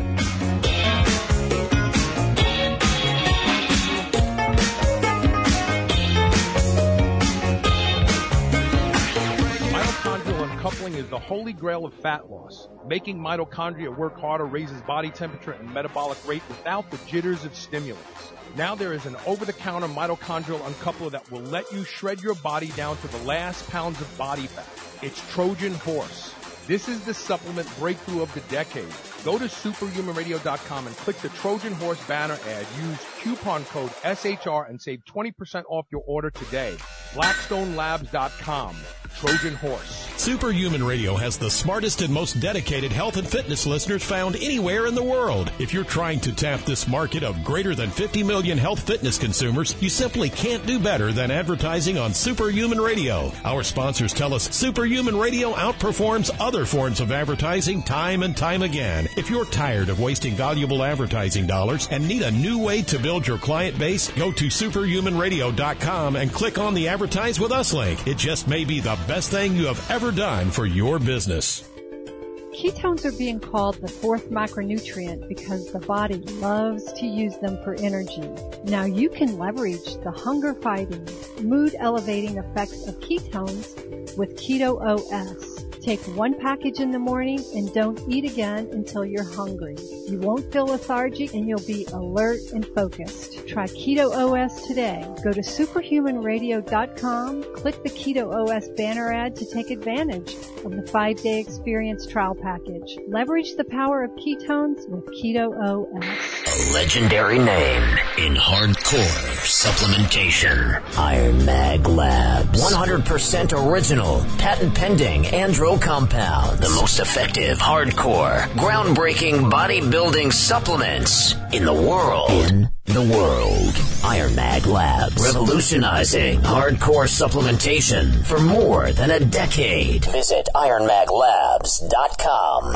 Mitochondrial uncoupling is the holy grail of fat loss. Making mitochondria work harder raises body temperature and metabolic rate without the jitters of stimulants. Now there is an over-the-counter mitochondrial uncoupler that will let you shred your body down to the last pounds of body fat. It's Trojan Horse. This is the supplement breakthrough of the decade. Go to superhumanradio.com and click the Trojan Horse banner ad. Use coupon code SHR and save 20% off your order today. BlackstoneLabs.com. Trojan Horse. Superhuman Radio has the smartest and most dedicated health and fitness listeners found anywhere in the world. If you're trying to tap this market of greater than 50 million health fitness consumers, you simply can't do better than advertising on Superhuman Radio. Our sponsors tell us Superhuman Radio outperforms other forms of advertising time and time again. If you're tired of wasting valuable advertising dollars and need a new way to build your client base, go to superhumanradio.com and click on the Advertise with Us link. It just may be the best thing you have ever done for your business. Ketones are being called the fourth macronutrient because the body loves to use them for energy. Now you can leverage the hunger-fighting, mood-elevating effects of ketones with Keto OS. Take one package in the morning and don't eat again until you're hungry. You won't feel lethargic and you'll be alert and focused. Try Keto OS today. Go to superhumanradio.com, click the Keto OS banner ad to take advantage of the 5-day experience trial package. Leverage the power of ketones with Keto OS. A legendary name in hardcore supplementation. Iron Mag Labs. 100% original, patent pending andro compound. The most effective hardcore, groundbreaking bodybuilding supplements in the world. Iron Mag Labs. Revolutionizing hardcore supplementation for more than a decade. Visit ironmaglabs.com.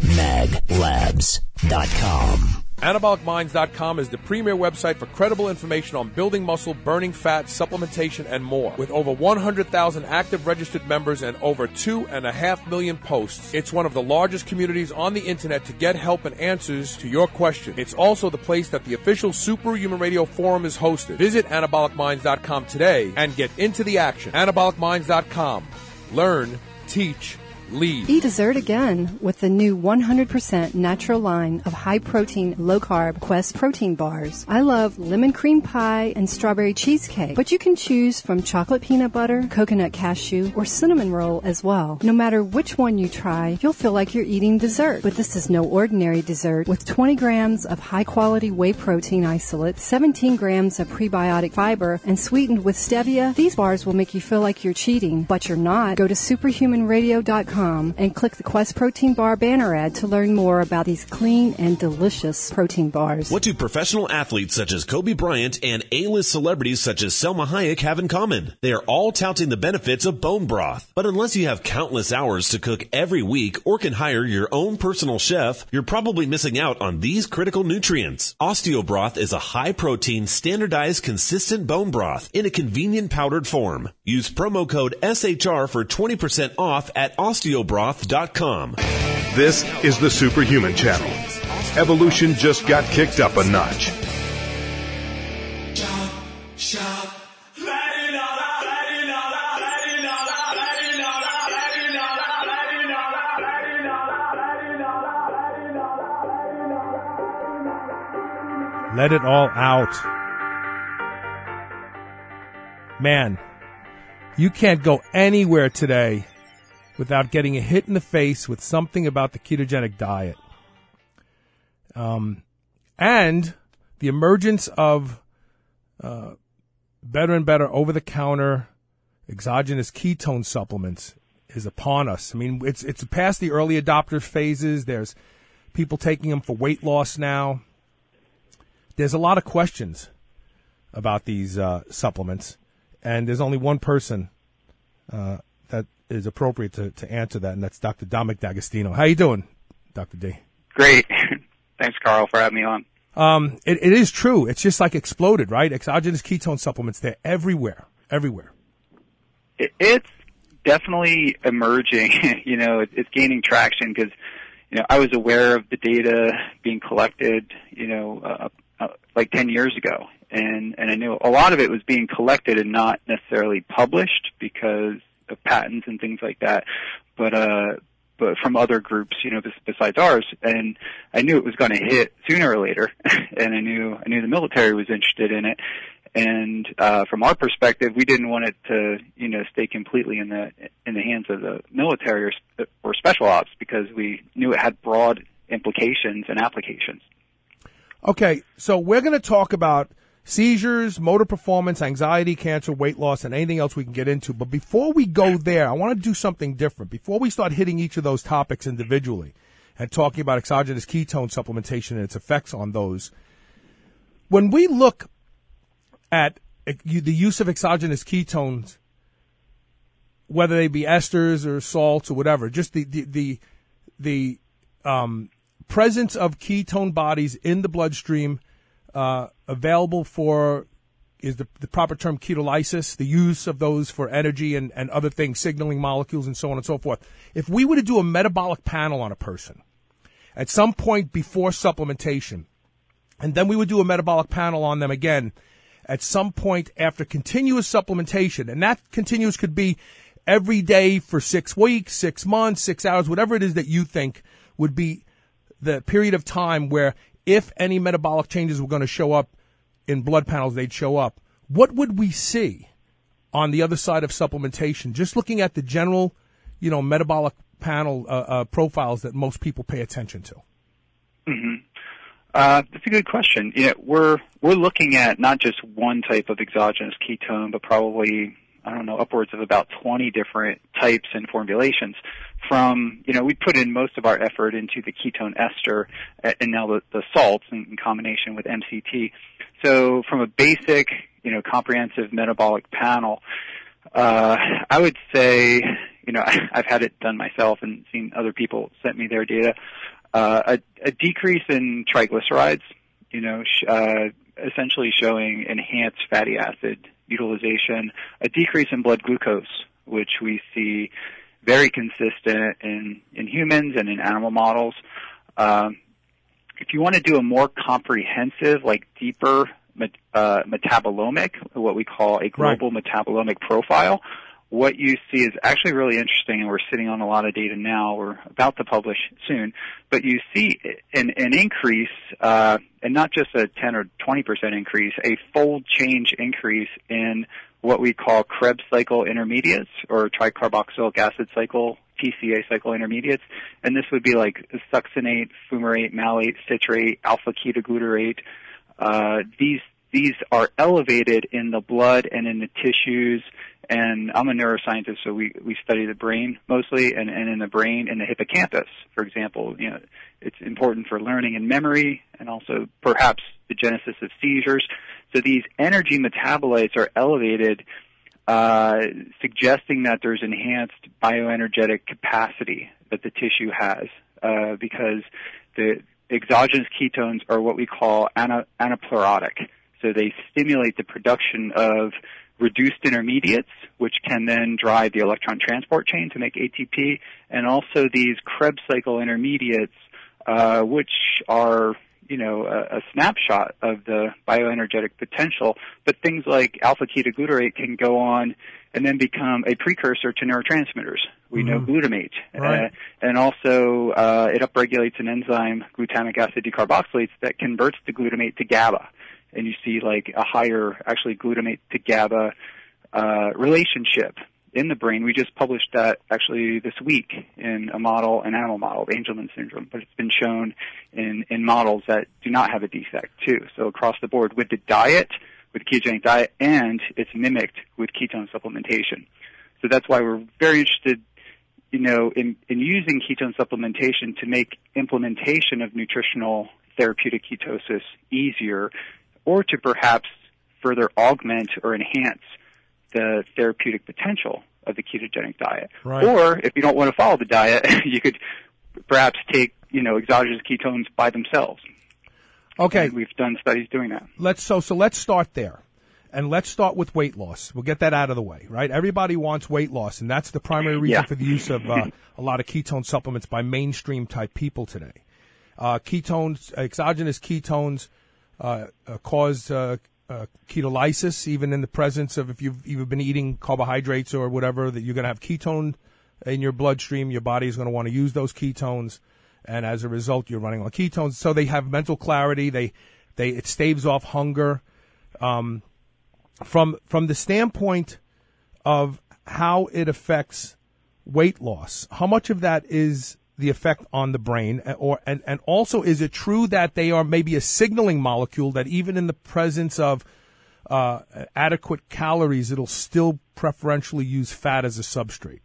ironmaglabs.com. AnabolicMinds.com is the premier website for credible information on building muscle, burning fat, supplementation, and more. With over 100,000 active registered members and over 2.5 million posts, it's one of the largest communities on the internet to get help and answers to your questions. It's also the place that the official Superhuman Radio Forum is hosted. Visit AnabolicMinds.com today and get into the action. AnabolicMinds.com. Learn, teach, lead. Eat dessert again with the new 100% natural line of high-protein, low-carb Quest protein bars. I love lemon cream pie and strawberry cheesecake, but you can choose from chocolate peanut butter, coconut cashew, or cinnamon roll as well. No matter which one you try, you'll feel like you're eating dessert. But this is no ordinary dessert. With 20 grams of high-quality whey protein isolate, 17 grams of prebiotic fiber, and sweetened with stevia, these bars will make you feel like you're cheating, but you're not. Go to superhumanradio.com and click the Quest Protein Bar banner ad to learn more about these clean and delicious protein bars. What do professional athletes such as Kobe Bryant and A-list celebrities such as Selma Hayek have in common? They are all touting the benefits of bone broth. But unless you have countless hours to cook every week or can hire your own personal chef, you're probably missing out on these critical nutrients. Osteobroth is a high-protein, standardized, consistent bone broth in a convenient powdered form. Use promo code SHR for 20% off at osteobroth.com. This is the Superhuman Channel. Evolution just got kicked up a notch. Let it all out. Man, you can't go anywhere today without getting a hit in the face with something about the ketogenic diet. And the emergence of better and better over-the-counter exogenous ketone supplements is upon us. I mean, it's past the early adopter phases. There's people taking them for weight loss now. There's a lot of questions about these supplements, and there's only one person that is appropriate to answer that, and that's Dr. Dominic D'Agostino. How you doing, Dr. D? Great. Thanks, Carl, for having me on. It is true. It's just like exploded, right? Exogenous ketone supplements, they're everywhere. It's definitely emerging. It's gaining traction because, I was aware of the data being collected, like 10 years ago. And I knew a lot of it was being collected and not necessarily published because of patents and things like that, but from other groups, besides ours. And I knew it was going to hit sooner or later, and I knew the military was interested in it. And from our perspective, we didn't want it to, stay completely in the hands of the military or special ops, because we knew it had broad implications and applications. Okay, so we're going to talk about seizures, motor performance, anxiety, cancer, weight loss, and anything else we can get into. But before we go there, I want to do something different. Before we start hitting each of those topics individually and talking about exogenous ketone supplementation and its effects on those, when we look at the use of exogenous ketones, whether they be esters or salts or whatever, just the presence of ketone bodies in the bloodstream available for, is the proper term ketolysis, the use of those for energy and other things, signaling molecules and so on and so forth. If we were to do a metabolic panel on a person at some point before supplementation, and then we would do a metabolic panel on them again at some point after continuous supplementation, and that continuous could be every day for 6 weeks, 6 months, 6 hours, whatever it is that you think would be the period of time where if any metabolic changes were going to show up in blood panels, they'd show up. What would we see on the other side of supplementation? Just looking at the general, metabolic panel profiles that most people pay attention to. Mm-hmm. That's a good question. We're looking at not just one type of exogenous ketone, but probably, upwards of about 20 different types and formulations. From, we put in most of our effort into the ketone ester and now the salts in combination with MCT. So from a basic, comprehensive metabolic panel, I would say, I've had it done myself and seen other people send me their data. A decrease in triglycerides, essentially showing enhanced fatty acid utilization, a decrease in blood glucose, which we see very consistent in humans and in animal models. If you want to do a more comprehensive, deeper metabolomic, what we call a global metabolomic profile, what you see is actually really interesting, and we're sitting on a lot of data now. We're about to publish soon. But you see an increase, and not just a 10 or 20% increase, a fold change increase in what we call Krebs cycle intermediates or tricarboxylic acid cycle, TCA cycle intermediates. And this would be like succinate, fumarate, malate, citrate, alpha-ketoglutarate. These are elevated in the blood and in the tissues. And I'm a neuroscientist, so we study the brain mostly, and in the brain, in the hippocampus, for example, it's important for learning and memory, and also perhaps the genesis of seizures. So these energy metabolites are elevated, suggesting that there's enhanced bioenergetic capacity that the tissue has, because the exogenous ketones are what we call anaplerotic. So they stimulate the production of reduced intermediates, which can then drive the electron transport chain to make ATP, and also these Krebs cycle intermediates, which are, a snapshot of the bioenergetic potential. But things like alpha-ketoglutarate can go on and then become a precursor to neurotransmitters. We know glutamate. Right. And also it upregulates an enzyme, glutamic acid decarboxylates, that converts the glutamate to GABA. And you see a higher, actually, glutamate to GABA relationship in the brain. We just published that actually this week in an animal model of Angelman syndrome, but it's been shown in models that do not have a defect too. So across the board with the diet, with the ketogenic diet, and it's mimicked with ketone supplementation. So that's why we're very interested, in using ketone supplementation to make implementation of nutritional therapeutic ketosis easier, or to perhaps further augment or enhance the therapeutic potential of the ketogenic diet. Right. Or if you don't want to follow the diet, you could perhaps take, exogenous ketones by themselves. Okay. And we've done studies doing that. Let's start there. And let's start with weight loss. We'll get that out of the way, right? Everybody wants weight loss, and that's the primary reason for the use of a lot of ketone supplements by mainstream type people today. Exogenous ketones cause ketolysis, even in the presence of, if you've been eating carbohydrates or whatever, that you're going to have ketone in your bloodstream. Your body is going to want to use those ketones, and as a result, you're running on ketones. So they have mental clarity. It staves off hunger. from the standpoint of how it affects weight loss, how much of that is the effect on the brain, and also is it true that they are maybe a signaling molecule that even in the presence of adequate calories, it'll still preferentially use fat as a substrate?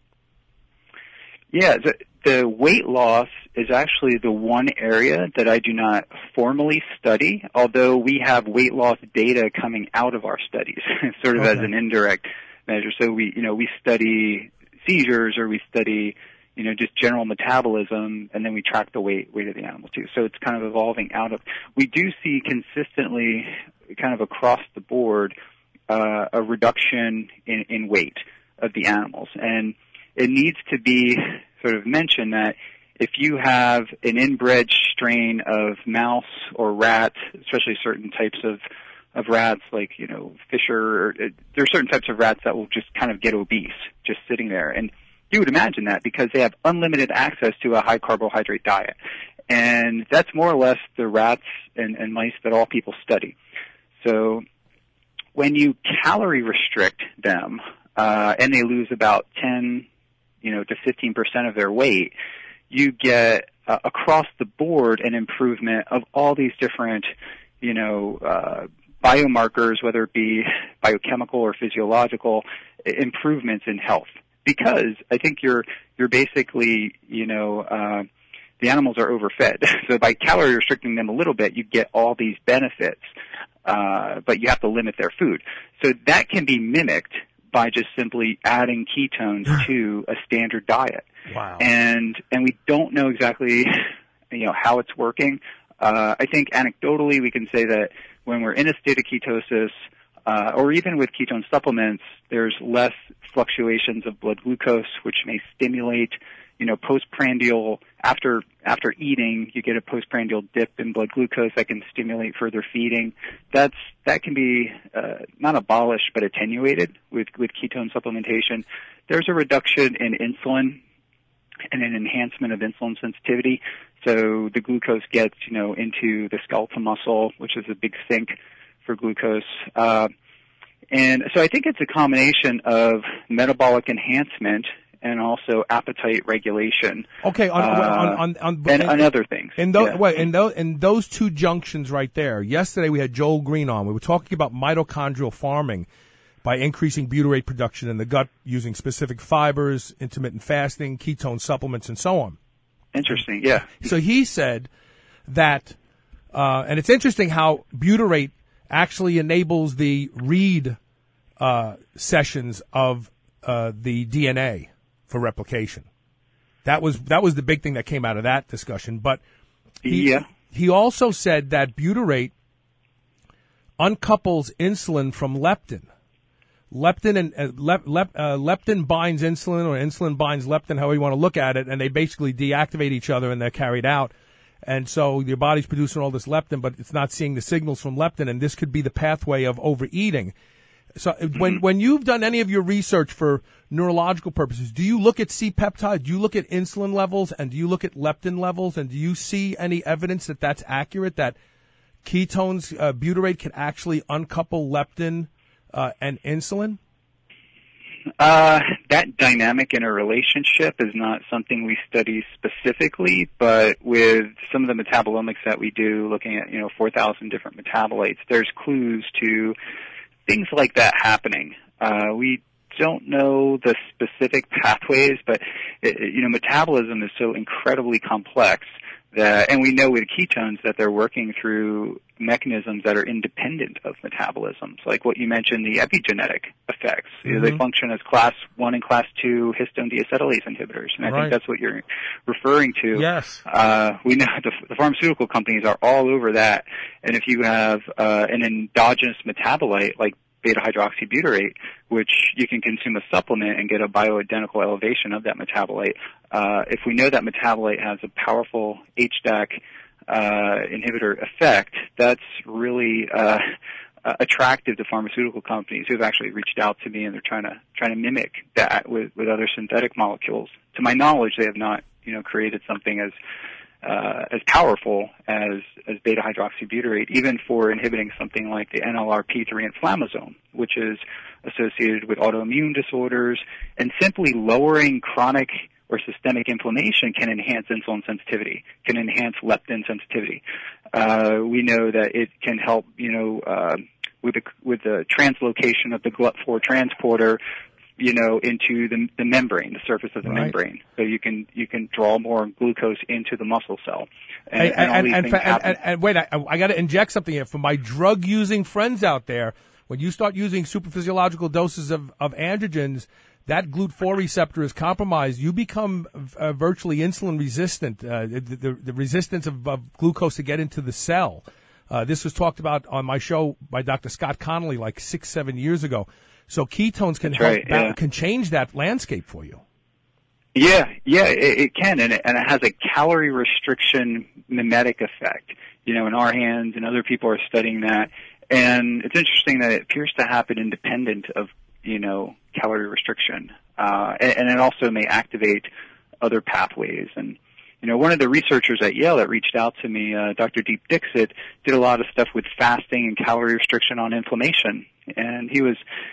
Yeah, the weight loss is actually the one area that I do not formally study, although we have weight loss data coming out of our studies, sort of as an indirect measure. So we study seizures, or we study, just general metabolism, and then we track the weight of the animal too. So it's kind of evolving out of. We do see consistently, kind of across the board, a reduction in weight of the animals, and it needs to be sort of mentioned that if you have an inbred strain of mouse or rat, especially certain types of rats like, Fisher, there are certain types of rats that will just kind of get obese just sitting there. And you would imagine that because they have unlimited access to a high carbohydrate diet. And that's more or less the rats and mice that all people study. So when you calorie restrict them, and they lose about 10 to 15% of their weight, you get across the board an improvement of all these different, biomarkers, whether it be biochemical or physiological improvements in health. Because I think you're basically, the animals are overfed. So by calorie restricting them a little bit, you get all these benefits, but you have to limit their food. So that can be mimicked by just simply adding ketones to a standard diet. Wow. And we don't know exactly, how it's working. I think anecdotally we can say that when we're in a state of ketosis, or even with ketone supplements, there's less fluctuations of blood glucose, which may stimulate, postprandial, after eating, you get a postprandial dip in blood glucose that can stimulate further feeding. That can be not abolished but attenuated with ketone supplementation. There's a reduction in insulin and an enhancement of insulin sensitivity. So the glucose gets, into the skeletal muscle, which is a big sink for glucose. And so I think it's a combination of metabolic enhancement and also appetite regulation. Okay, and other things. In those two junctions right there, yesterday we had Joel Green on. We were talking about mitochondrial farming by increasing butyrate production in the gut using specific fibers, intermittent fasting, ketone supplements, and so on. Interesting, yeah. So he said that, and it's interesting how butyrate actually enables the read sessions of the DNA for replication. That was the big thing that came out of that discussion. But he also said that butyrate uncouples insulin from leptin. Leptin binds insulin, or insulin binds leptin, however you want to look at it, and they basically deactivate each other and they're carried out. And so your body's producing all this leptin, but it's not seeing the signals from leptin, and this could be the pathway of overeating. So when you've done any of your research for neurological purposes, do you look at C-peptide, do you look at insulin levels, and do you look at leptin levels, and do you see any evidence that that's accurate, that ketones, butyrate can actually uncouple leptin and insulin? That dynamic in a relationship is not something we study specifically, but with some of the metabolomics that we do, looking at 4,000 different metabolites, there's clues to things like that happening. We don't know the specific pathways, but metabolism is so incredibly complex that, and we know with ketones that they're working through mechanisms that are independent of metabolism. So like what you mentioned, the epigenetic effects. They function as class 1 and class 2 histone deacetylase inhibitors, and I think that's what you're referring to. Yes. We know the pharmaceutical companies are all over that, and if you have an endogenous metabolite like beta-hydroxybutyrate, which you can consume a supplement and get a bioidentical elevation of that metabolite. If we know that metabolite has a powerful HDAC inhibitor effect, that's really attractive to pharmaceutical companies who have actually reached out to me, and they're trying to mimic that with other synthetic molecules. To my knowledge, they have not created something as powerful as beta hydroxybutyrate, even for inhibiting something like the NLRP3 inflammasome, which is associated with autoimmune disorders, and simply lowering chronic or systemic inflammation can enhance insulin sensitivity, can enhance leptin sensitivity. We know that it can help, with the translocation of the GLUT4 transporter, into the membrane, the surface of the membrane. So you can draw more glucose into the muscle cell. And wait, I got to inject something here for my drug-using friends out there. When you start using superphysiological doses of androgens, that GLUT4 receptor is compromised. You become virtually insulin resistant. The resistance of glucose to get into the cell. This was talked about on my show by Dr. Scott Connolly like 6-7 years ago. So ketones can can change that landscape for you. Yeah, it can, and it has a calorie restriction mimetic effect. In our hands, and other people are studying that. And it's interesting that it appears to happen independent of, calorie restriction. And it also may activate other pathways. And, one of the researchers at Yale that reached out to me, Dr. Deep Dixit, did a lot of stuff with fasting and calorie restriction on inflammation. And he was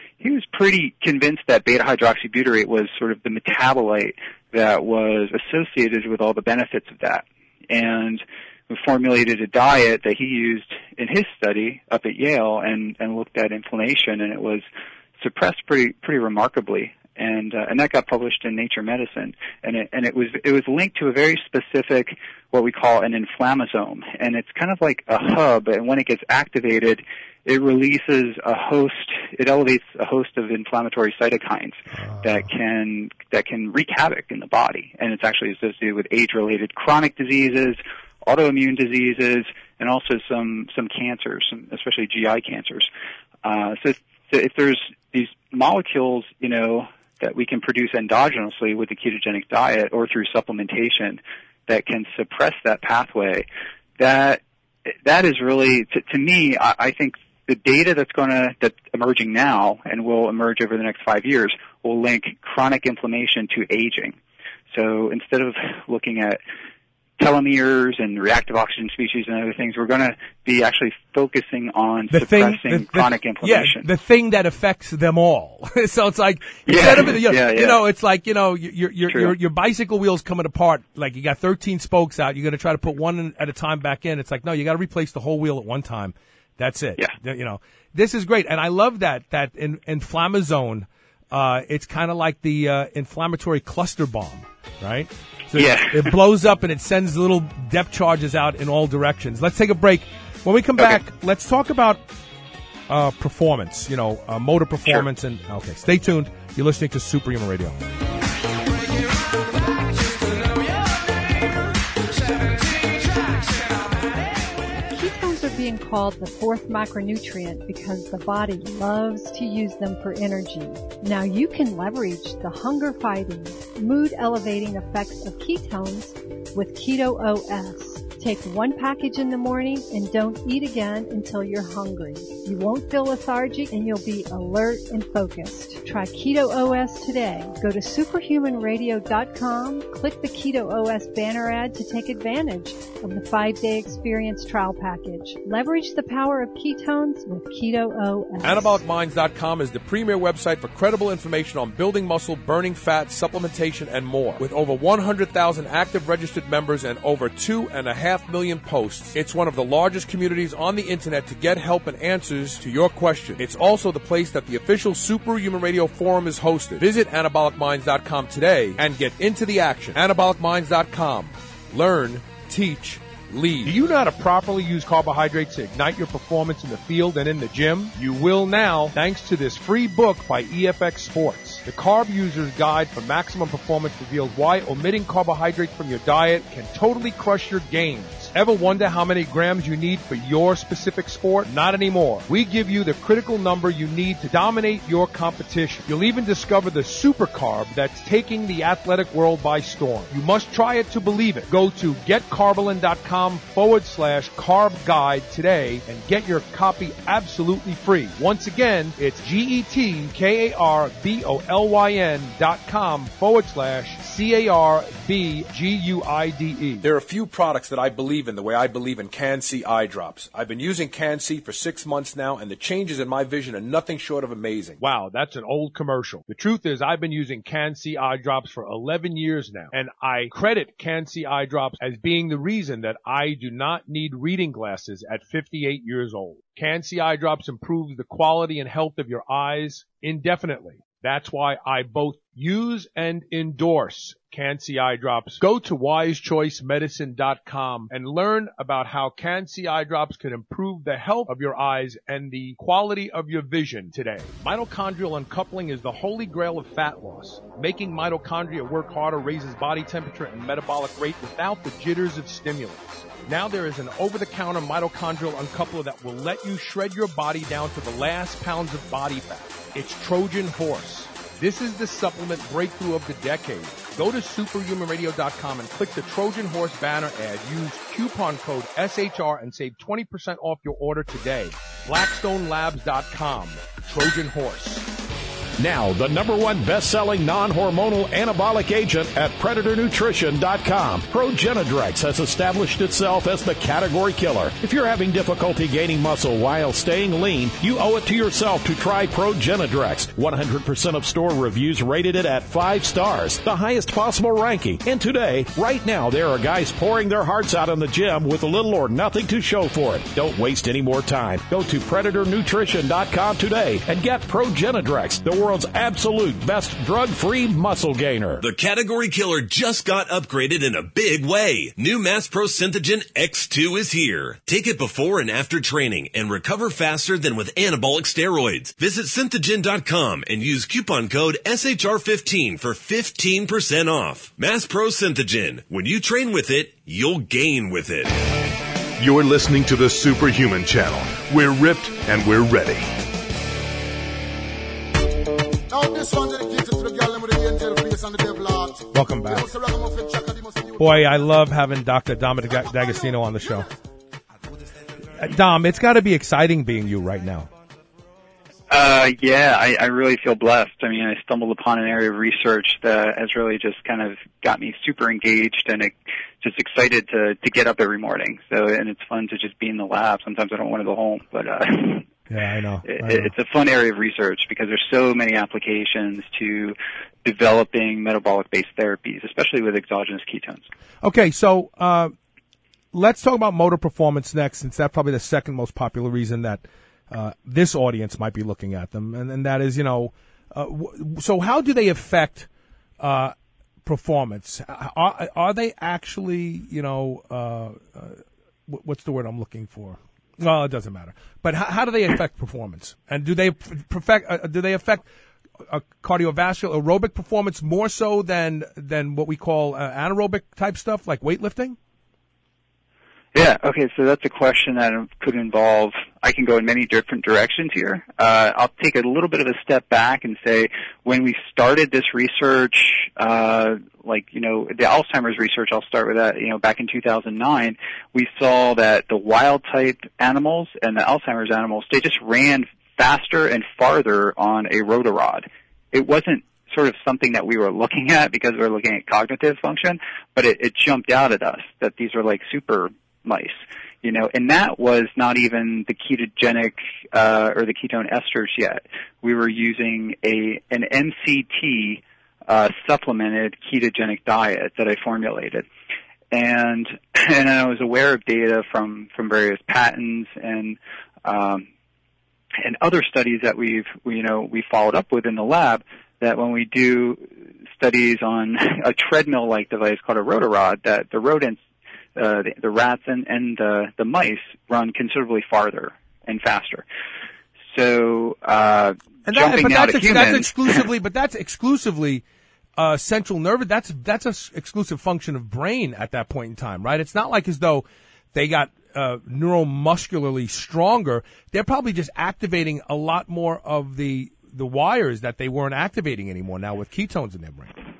pretty convinced that beta hydroxybutyrate was sort of the metabolite that was associated with all the benefits of that. And we formulated a diet that he used in his study up at Yale and looked at inflammation, and it was suppressed pretty remarkably. And that got published in Nature Medicine, and it was linked to a very specific, what we call an inflammasome, and it's kind of like a hub, and when it gets activated, it releases it elevates a host of inflammatory cytokines that can wreak havoc in the body, and it's actually associated with age-related chronic diseases, autoimmune diseases, and also some cancers, especially GI cancers. So if there's these molecules, that we can produce endogenously with the ketogenic diet or through supplementation that can suppress that pathway, that is really, to me, I think the data that's emerging now and will emerge over the next 5 years will link chronic inflammation to aging. So instead of looking at telomeres and reactive oxygen species and other things, we're going to be actually focusing on suppressing chronic inflammation. Yeah, the thing that affects them all. So it's like, instead of, it's like, your bicycle wheels coming apart, like you got 13 spokes out, you're going to try to put one at a time back in. It's like, no, you got to replace the whole wheel at one time. That's it. Yeah. This is great. And I love that inflammasome, it's kind of like the, inflammatory cluster bomb, right? So it blows up and it sends little depth charges out in all directions. Let's take a break. When we come back, let's talk about performance, motor performance. Sure. And stay tuned. You're listening to Superhuman Radio. Ketones are being called the fourth macronutrient because the body loves to use them for energy. Now you can leverage the hunger-fighting, mood-elevating effects of ketones with Keto OS. Take one package in the morning and don't eat again until you're hungry. You won't feel lethargic and you'll be alert and focused. Try Keto OS today. Go to superhumanradio.com, click the Keto OS banner ad to take advantage of the 5-day experience trial package. Leverage the power of ketones with Keto OS. AnabolicMinds.com is the premier website for credible information on building muscle, burning fat, supplementation, and more. With over 100,000 active registered members and over 2.5 million posts, it's one of the largest communities on the internet to get help and answers to your questions. It's also the place that the official Superhuman Radio Forum is hosted. Visit AnabolicMinds.com today and get into the action. AnabolicMinds.com. Learn, teach, lead. Do you know how to properly use carbohydrates to ignite your performance in the field and in the gym? You will now, thanks to this free book by EFX Sports. The Carb User's Guide for Maximum Performance reveals why omitting carbohydrates from your diet can totally crush your gains. Ever wonder how many grams you need for your specific sport? Not anymore. We give you the critical number you need to dominate your competition. You'll even discover the super carb that's taking the athletic world by storm. You must try it to believe it. Go to getcarbolin.com/carb guide today and get your copy absolutely free. Once again, it's GetKarbolin.com lyn.com/CARBGUIDE. There are a few products that I believe in the way I believe in Can-C eye drops. I've been using Can-C for 6 months now, and the changes in my vision are nothing short of amazing. Wow, that's an old commercial. The truth is I've been using Can-C eye drops for 11 years now, and I credit Can-C eye drops as being the reason that I do not need reading glasses at 58 years old. Can-C eye drops improves the quality and health of your eyes indefinitely. That's why I both use and endorse Can-C eye drops. Go to wisechoicemedicine.com and learn about how Can-C eye drops can improve the health of your eyes and the quality of your vision today. Mitochondrial uncoupling is the holy grail of fat loss. Making mitochondria work harder raises body temperature and metabolic rate without the jitters of stimulants. Now there is an over-the-counter mitochondrial uncoupler that will let you shred your body down to the last pounds of body fat. It's Trojan Horse. This is the supplement breakthrough of the decade. Go to superhumanradio.com and click the Trojan Horse banner ad. Use coupon code SHR and save 20% off your order today. BlackstoneLabs.com. Trojan Horse. Now, the #1 best-selling non-hormonal anabolic agent at PredatorNutrition.com. Progenadrex has established itself as the category killer. If you're having difficulty gaining muscle while staying lean, you owe it to yourself to try Progenadrex. 100% of store reviews rated it at 5 stars, the highest possible ranking. And today, right now, there are guys pouring their hearts out in the gym with little or nothing to show for it. Don't waste any more time. Go to PredatorNutrition.com today and get Progenadrex, the world's absolute best drug-free muscle gainer. The category killer just got upgraded in a big way. New Mass Pro Synthogen X2 is here. Take it before and after training and recover faster than with anabolic steroids. Visit Synthogen.com and use coupon code SHR15 for 15% off. Mass Pro Synthogen. When you train with it, you'll gain with it. You're listening to the Superhuman Channel. We're ripped and we're ready. Welcome back. Boy, I love having Dr. Dominic D'Agostino on the show. Dom, it's got to be exciting being you right now. Yeah, I really feel blessed. I mean, I stumbled upon an area of research that has really just kind of got me super engaged and just excited to get up every morning. So, and it's fun to just be in the lab. Sometimes I don't want to go home, but yeah, I know. It's a fun area of research because there's so many applications to developing metabolic-based therapies, especially with exogenous ketones. Okay, so let's talk about motor performance next, since that's probably the second most popular reason that this audience might be looking at them, and that is, so how do they affect performance? Are they actually, what's the word I'm looking for? Well, it doesn't matter. But how do they affect performance? And do they affect cardiovascular aerobic performance more so than what we call anaerobic type stuff like weightlifting? Yeah, okay, so that's a question that could involve, I can go in many different directions here. I'll take a little bit of a step back and say when we started this research, the Alzheimer's research, I'll start with that, back in 2009, we saw that the wild type animals and the Alzheimer's animals, they just ran faster and farther on a rotarod. It wasn't sort of something that we were looking at because we were looking at cognitive function, but it jumped out at us that these are like super mice, and that was not even the ketogenic or the ketone esters yet. We were using an MCT supplemented ketogenic diet that I formulated, and I was aware of data from various patents and other studies that we followed up with in the lab, that when we do studies on a treadmill-like device called a rotarod, that the rodents, the rats and the mice run considerably farther and faster. So jumping now to humans, that's exclusively central nervous. That's a exclusive function of brain at that point in time, right? It's not like as though they got neuromuscularly stronger. They're probably just activating a lot more of the wires that they weren't activating anymore now with ketones in their brain.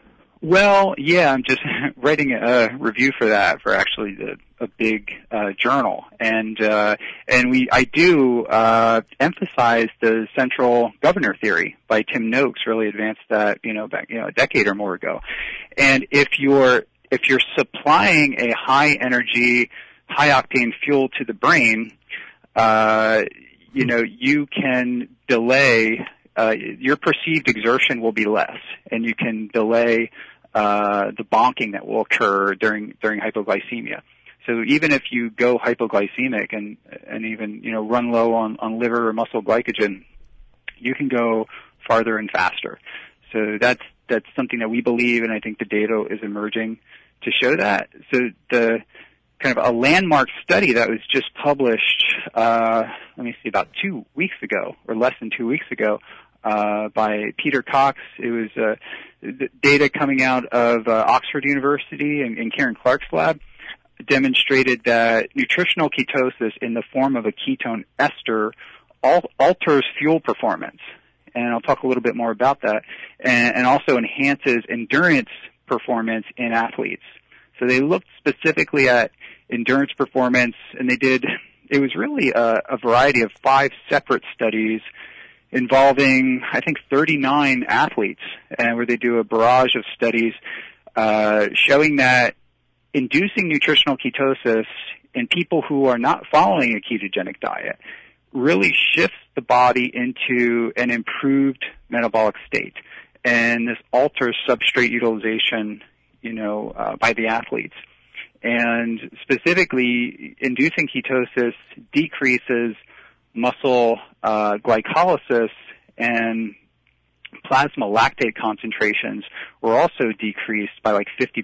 Well, yeah, I'm just writing a review for that, for actually a big journal, and I do emphasize the central governor theory by Tim Noakes. Really advanced that, back a decade or more ago. And if you're supplying a high energy, high octane fuel to the brain, you can delay. Your perceived exertion will be less, and you can delay the bonking that will occur during hypoglycemia. So even if you go hypoglycemic and even run low on liver or muscle glycogen, you can go farther and faster. So that's something that we believe, and I think the data is emerging to show that. So the kind of a landmark study that was just published, about 2 weeks ago, or less than 2 weeks ago, by Peter Cox. It was data coming out of Oxford University and Karen Clark's lab, demonstrated that nutritional ketosis in the form of a ketone ester alters fuel performance. And I'll talk a little bit more about that, and also enhances endurance performance in athletes. So they looked specifically at endurance performance, and it was really a variety of 5 separate studies involving, I think, 39 athletes, where they do a barrage of studies showing that inducing nutritional ketosis in people who are not following a ketogenic diet really shifts the body into an improved metabolic state. And this alters substrate utilization, by the athletes. And specifically, inducing ketosis decreases muscle glycolysis, and plasma lactate concentrations were also decreased by like 50%.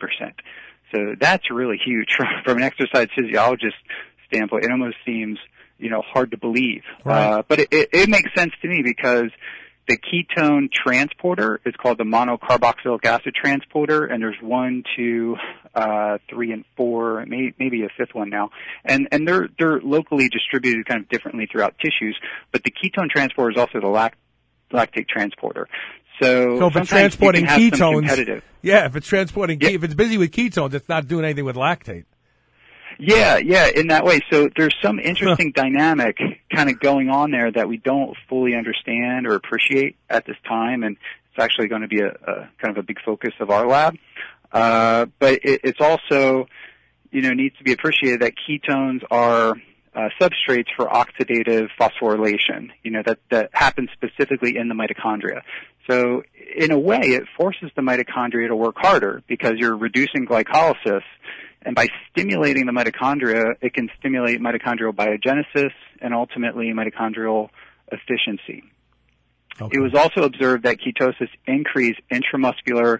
So that's really huge from an exercise physiologist standpoint. It almost seems, hard to believe. Right. But it makes sense to me, because the ketone transporter is called the monocarboxylic acid transporter, and there's 1, 2, 3, and 4, maybe a 5th one now, and they're locally distributed kind of differently throughout tissues. But the ketone transporter is also the lactate transporter. So if it's transporting ketones, if it's transporting, if it's busy with ketones, it's not doing anything with lactate. Yeah, in that way. So there's some interesting dynamic kind of going on there that we don't fully understand or appreciate at this time, and it's actually going to be a kind of a big focus of our lab. But it's also, needs to be appreciated that ketones are substrates for oxidative phosphorylation, that happens specifically in the mitochondria. So in a way, it forces the mitochondria to work harder, because you're reducing glycolysis, and by stimulating the mitochondria, it can stimulate mitochondrial biogenesis and ultimately mitochondrial efficiency. Okay. It was also observed that ketosis increased intramuscular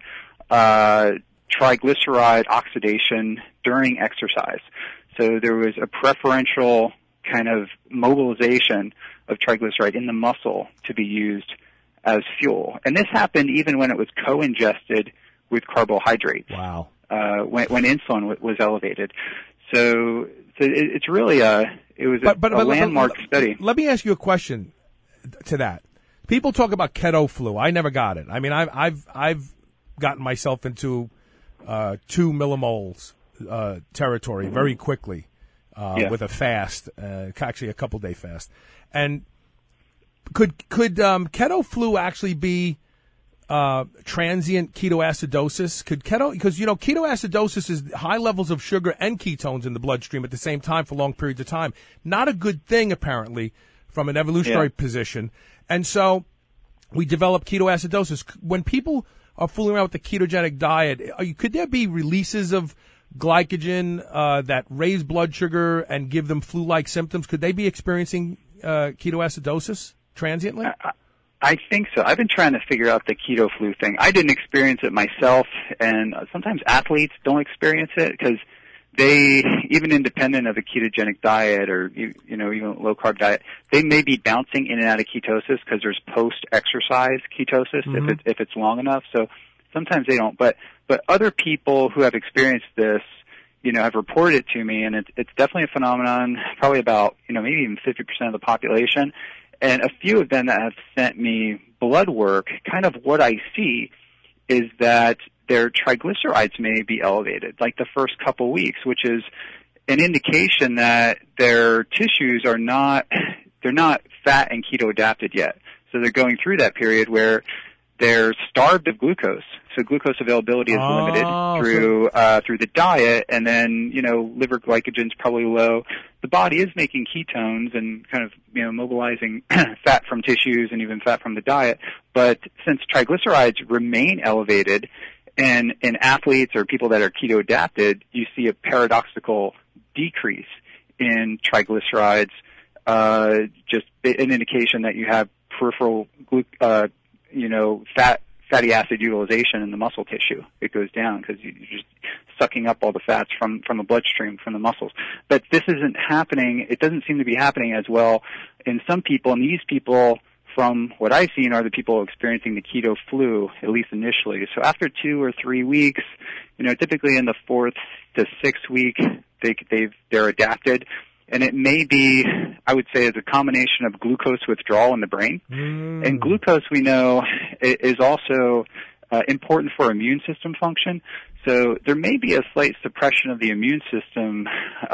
triglyceride oxidation during exercise. So there was a preferential kind of mobilization of triglyceride in the muscle to be used as fuel. And this happened even when it was co-ingested with carbohydrates. Wow. When insulin was elevated. So it's really a landmark study. Let me ask you a question to that. People talk about keto flu. I never got it. I mean, I've gotten myself into 2 millimoles territory very quickly with a fast, actually a couple-day fast. And could keto flu actually be transient ketoacidosis? Because ketoacidosis is high levels of sugar and ketones in the bloodstream at the same time for long periods of time. Not a good thing, apparently, from an evolutionary position. And so we develop ketoacidosis. When people are fooling around with the ketogenic diet, could there be releases of glycogen that raise blood sugar and give them flu-like symptoms? Could they be experiencing ketoacidosis transiently? I think so. I've been trying to figure out the keto flu thing. I didn't experience it myself, and sometimes athletes don't experience it because they, even independent of a ketogenic diet or even low carb diet, they may be bouncing in and out of ketosis because there's post-exercise ketosis if it's long enough. So sometimes they don't. But other people who have experienced this, have reported it to me, and it's definitely a phenomenon. Probably about maybe even 50% of the population. And a few of them that have sent me blood work, kind of what I see is that their triglycerides may be elevated, like the first couple weeks, which is an indication that their tissues they're not fat and keto adapted yet. So they're going through that period where they're starved of glucose. So glucose availability is limited through the diet, and then, liver glycogen's probably low. The body is making ketones and kind of, mobilizing fat from tissues and even fat from the diet. But since triglycerides remain elevated, and in athletes or people that are keto adapted, you see a paradoxical decrease in triglycerides, just an indication that you have peripheral fatty acid utilization in the muscle tissue. It goes down because you're just sucking up all the fats from the bloodstream, from the muscles. But this isn't happening. It doesn't seem to be happening as well in some people. And these people, from what I've seen, are the people experiencing the keto flu, at least initially. So after 2 or 3 weeks, typically in the 4th to 6th week, they're adapted. And it may be, I would say, as a combination of glucose withdrawal in the brain. And glucose, we know, is also important for immune system function. So there may be a slight suppression of the immune system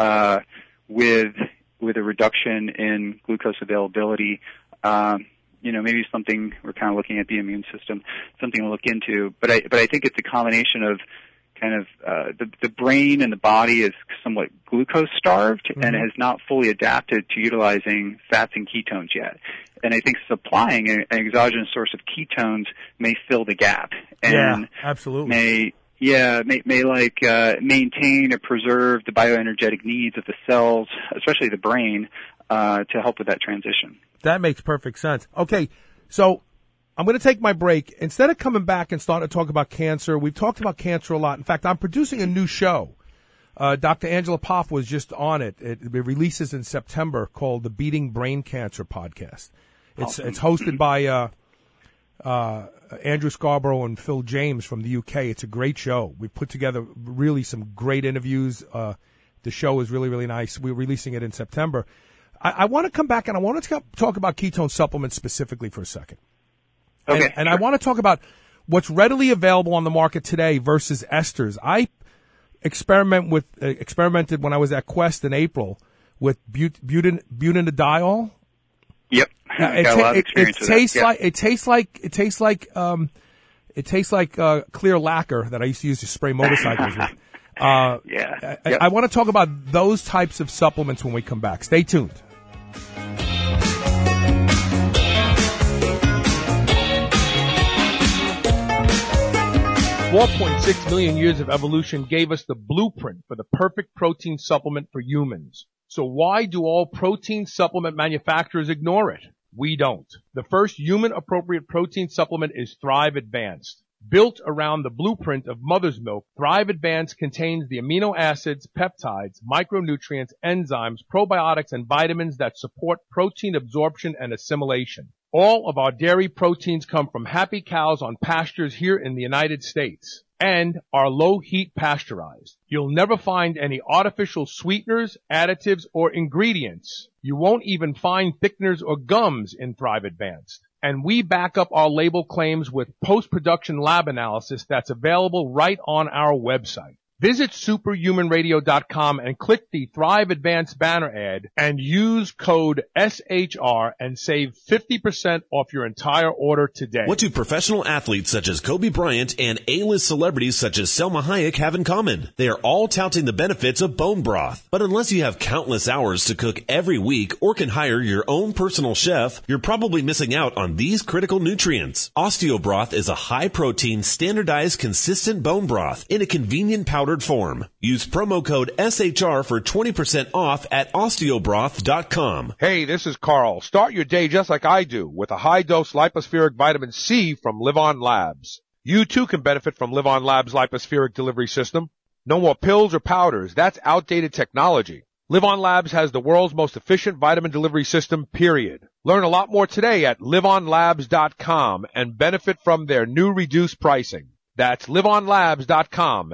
with a reduction in glucose availability. Maybe something we're kind of looking at the immune system, something to look into. But I think it's a combination of kind of the brain and the body is somewhat glucose starved and has not fully adapted to utilizing fats and ketones yet. And I think supplying an exogenous source of ketones may fill the gap. And absolutely. May maintain or preserve the bioenergetic needs of the cells, especially the brain, to help with that transition. That makes perfect sense. Okay, so I'm going to take my break. Instead of coming back and starting to talk about cancer, we've talked about cancer a lot. In fact, I'm producing a new show. Dr. Angela Poff was just on it. It releases in September, called the Beating Brain Cancer Podcast. It's hosted by Andrew Scarborough and Phil James from the UK. It's a great show. We put together really some great interviews. The show is really, really nice. We're releasing it in September. I want to come back and I want to talk about ketone supplements specifically for a second. Okay. And I want to talk about what's readily available on the market today versus esters. I experimented when I was at Quest in April with butadiol. Yep. I got a lot of experience with that. It tastes like clear lacquer that I used to use to spray motorcycles with. I want to talk about those types of supplements when we come back. Stay tuned. 4.6 million years of evolution gave us the blueprint for the perfect protein supplement for humans. So why do all protein supplement manufacturers ignore it? We don't. The first human-appropriate protein supplement is Thrive Advanced. Built around the blueprint of mother's milk, Thrive Advanced contains the amino acids, peptides, micronutrients, enzymes, probiotics, and vitamins that support protein absorption and assimilation. All of our dairy proteins come from happy cows on pastures here in the United States and are low heat pasteurized. You'll never find any artificial sweeteners, additives, or ingredients. You won't even find thickeners or gums in Thrive Advanced. And we back up our label claims with post-production lab analysis that's available right on our website. Visit superhumanradio.com and click the Thrive Advanced banner ad and use code SHR and save 50% off your entire order today. What do professional athletes such as Kobe Bryant and A-list celebrities such as Selma Hayek have in common? They are all touting the benefits of bone broth. But unless you have countless hours to cook every week or can hire your own personal chef, you're probably missing out on these critical nutrients. OsteoBroth is a high-protein, standardized, consistent bone broth in a convenient powder form. Use promo code SHR for 20% off at osteobroth.com. Hey, this is Carl. Start your day just like I do with a high-dose lipospheric vitamin C from Livon Labs. You too can benefit from Livon Labs' lipospheric delivery system. No more pills or powders. That's outdated technology. Livon Labs has the world's most efficient vitamin delivery system, period. Learn a lot more today at livonlabs.com and benefit from their new reduced pricing. That's livonlabs.com,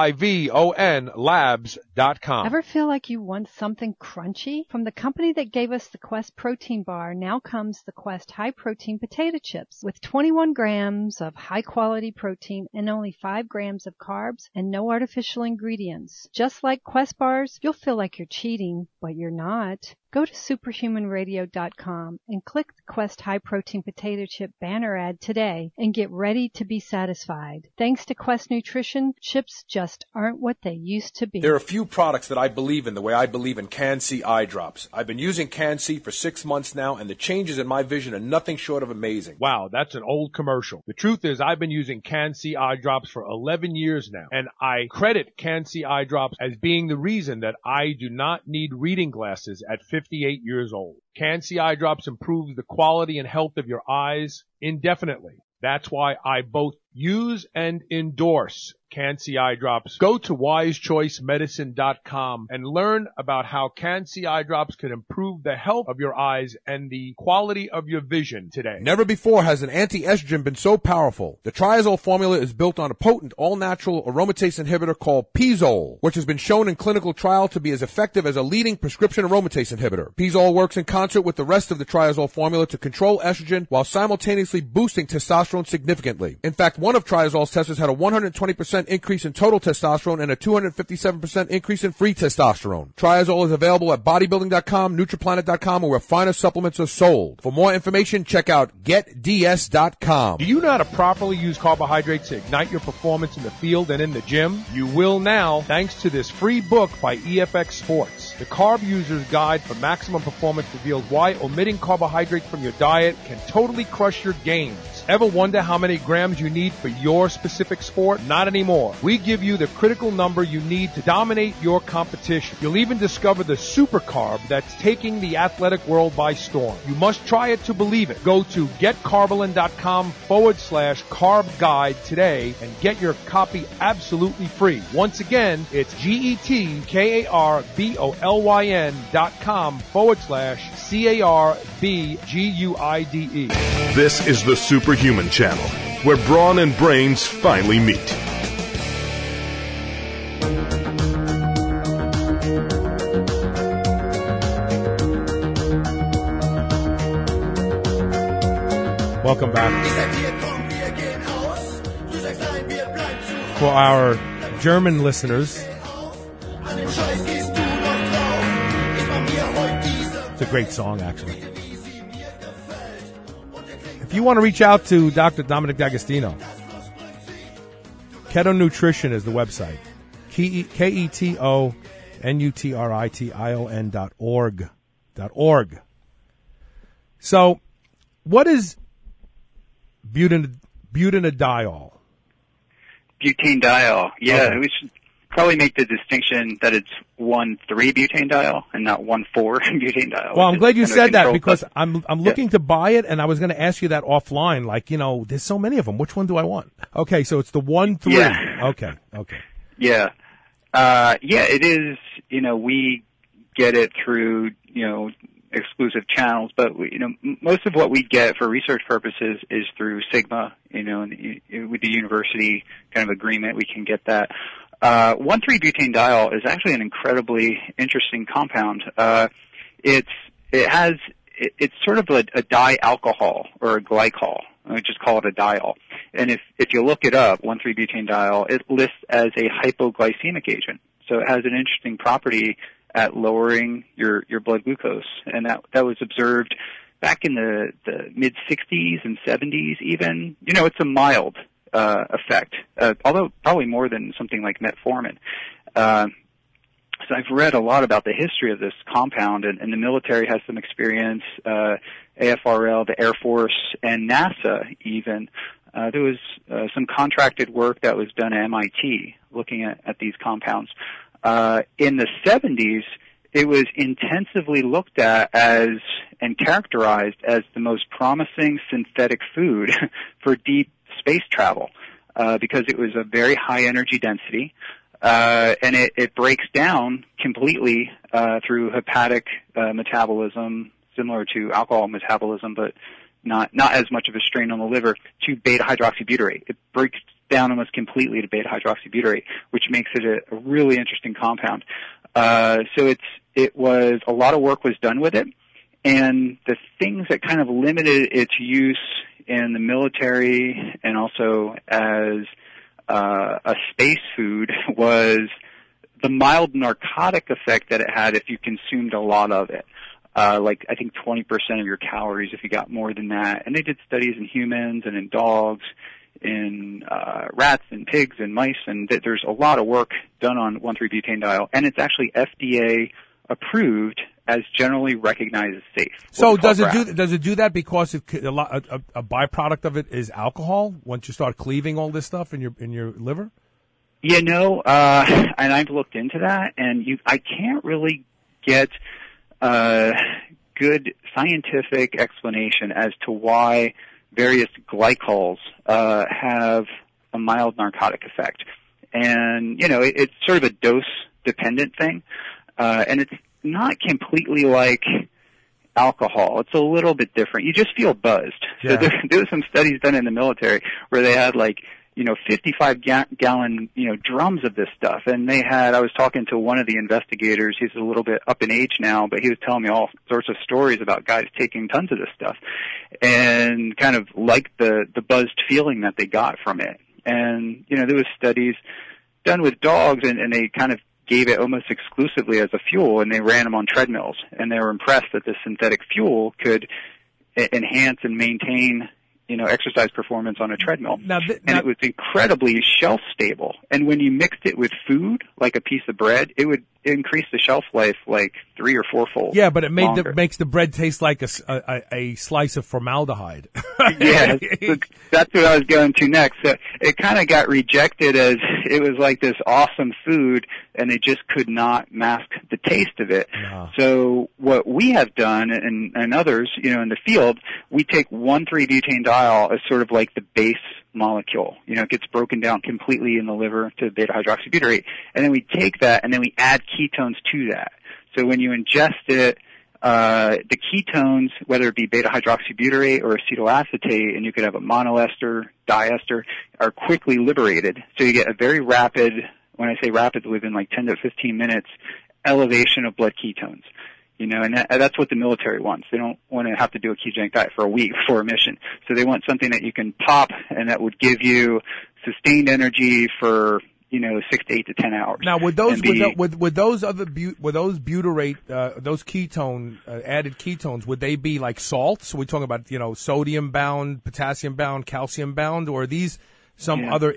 Livon labs.com. Ever feel like you want something crunchy? From the company that gave us the Quest protein bar, now comes the Quest high protein potato chips with 21 grams of high quality protein and only 5 grams of carbs and no artificial ingredients. Just like Quest bars, you'll feel like you're cheating, but you're not. Go to superhumanradio.com and click the Quest High Protein Potato Chip banner ad today and get ready to be satisfied. Thanks to Quest Nutrition, chips just aren't what they used to be. There are a few products that I believe in the way I believe in Can-C eye drops. I've been using Can-C for 6 months now, and the changes in my vision are nothing short of amazing. Wow, that's an old commercial. The truth is I've been using Can-C eye drops for 11 years now, and I credit Can-C eye drops as being the reason that I do not need reading glasses at 58 years old. Can-C eye drops improves the quality and health of your eyes indefinitely. That's why I both use and endorse Can-C eye drops. Go to wisechoicemedicine.com and learn about how Can-C eye drops can improve the health of your eyes and the quality of your vision today. Never before has an anti-estrogen been so powerful. The triazole formula is built on a potent all-natural aromatase inhibitor called Pizole, which has been shown in clinical trial to be as effective as a leading prescription aromatase inhibitor. Pizole works in concert with the rest of the triazole formula to control estrogen while simultaneously boosting testosterone significantly. In fact, one of triazole's testers had a 120% increase in total testosterone and a 257% increase in free testosterone. Triazole is available at bodybuilding.com, nutriplanet.com, or where finer supplements are sold. For more information, check out getds.com. Do you know how to properly use carbohydrates to ignite your performance in the field and in the gym? You will now, thanks to this free book by EFX Sports. The Carb User's Guide for Maximum Performance reveals why omitting carbohydrates from your diet can totally crush your gains. Ever wonder how many grams you need for your specific sport? Not anymore. We give you the critical number you need to dominate your competition. You'll even discover the super carb that's taking the athletic world by storm. You must try it to believe it. Go to getcarbolyn.com/carb guide today and get your copy absolutely free. Once again, it's getkarbolyn.com/CARBGUIDE. This is the Superhuman Channel, where brawn and brains finally meet. Welcome back. For our German listeners, it's a great song, actually. If you want to reach out to Dr. Dominic D'Agostino, Keto Nutrition is the website. KETONUTRITION.org. So, what is butanediol? Butanediol. Yeah, Okay. we should probably make the distinction that it's 1,3-butanediol and not 1,4-butanediol. Well, I'm glad you said that because stuff. I'm looking to buy it, and I was going to ask you that offline. Like, there's so many of them. Which one do I want? Okay, so it's the 1,3. Yeah. Okay. Yeah. It is, we get it through, exclusive channels, but most of what we get for research purposes is through Sigma, and with the university kind of agreement, we can get that. 1,3-butanediol is actually an incredibly interesting compound. It's sort of a dialcohol or a glycol. I just call it a diol. And if you look it up, 1,3-butanediol, it lists as a hypoglycemic agent. So it has an interesting property at lowering your blood glucose. And that was observed back in the mid-60s and 70s even. It's a mild effect, although probably more than something like metformin. So I've read a lot about the history of this compound, and the military has some experience, AFRL, the Air Force, and NASA even. There was some contracted work that was done at MIT looking at these compounds. In the 70s, it was intensively looked at as and characterized as the most promising synthetic food for deep space travel because it was a very high energy density. And it breaks down completely through hepatic metabolism, similar to alcohol metabolism, but not as much of a strain on the liver, to beta-hydroxybutyrate. It breaks down almost completely to beta-hydroxybutyrate, which makes it a really interesting compound. So it was a lot of work was done with it, and the things that kind of limited its use in the military and also as a space food was the mild narcotic effect that it had if you consumed a lot of it. Like I think 20% of your calories if you got more than that. And they did studies in humans and in dogs, in rats and pigs and mice, and there's a lot of work done on 1,3-butanediol, and it's actually FDA approved as generally recognized as safe. So does it do that because a byproduct of it is alcohol once you start cleaving all this stuff in your liver? You know, and I've looked into that, and I can't really get good scientific explanation as to why various glycols have a mild narcotic effect. And, you know, it's sort of a dose-dependent thing, and it's not completely like alcohol. It's a little bit different. You just feel buzzed. Yeah. So there was some studies done in the military where they had 55-gallon, drums of this stuff. And I was talking to one of the investigators. He's a little bit up in age now, but he was telling me all sorts of stories about guys taking tons of this stuff and kind of like the buzzed feeling that they got from it. And, there was studies done with dogs and they kind of gave it almost exclusively as a fuel, and they ran them on treadmills, and they were impressed that this synthetic fuel could enhance and maintain exercise performance on a treadmill. And it was incredibly shelf stable. And when you mixed it with food, like a piece of bread, it would increase the shelf life like 3 or 4-fold. Yeah, but it makes the bread taste like a slice of formaldehyde. Yeah, that's what I was going to next. So it kind of got rejected as it was like this awesome food, and they just could not mask the taste of it. No. So what we have done, and others, in the field, we take 1,3-butanediol as sort of like the base molecule. It gets broken down completely in the liver to beta-hydroxybutyrate, and then we take that and then we add ketones to that. So when you ingest it, the ketones, whether it be beta-hydroxybutyrate or acetoacetate, and you could have a monoester, diester, are quickly liberated. So you get a very rapid, when I say rapid, within like 10 to 15 minutes, elevation of blood ketones. And that's what the military wants. They don't want to have to do a ketogenic diet for a week before a mission. So they want something that you can pop and that would give you sustained energy for 6 to 8 to 10 hours. Now, would those butyrate, those ketone added ketones, would they be like salts? So we're talking about sodium bound, potassium bound, calcium bound, or are these some other?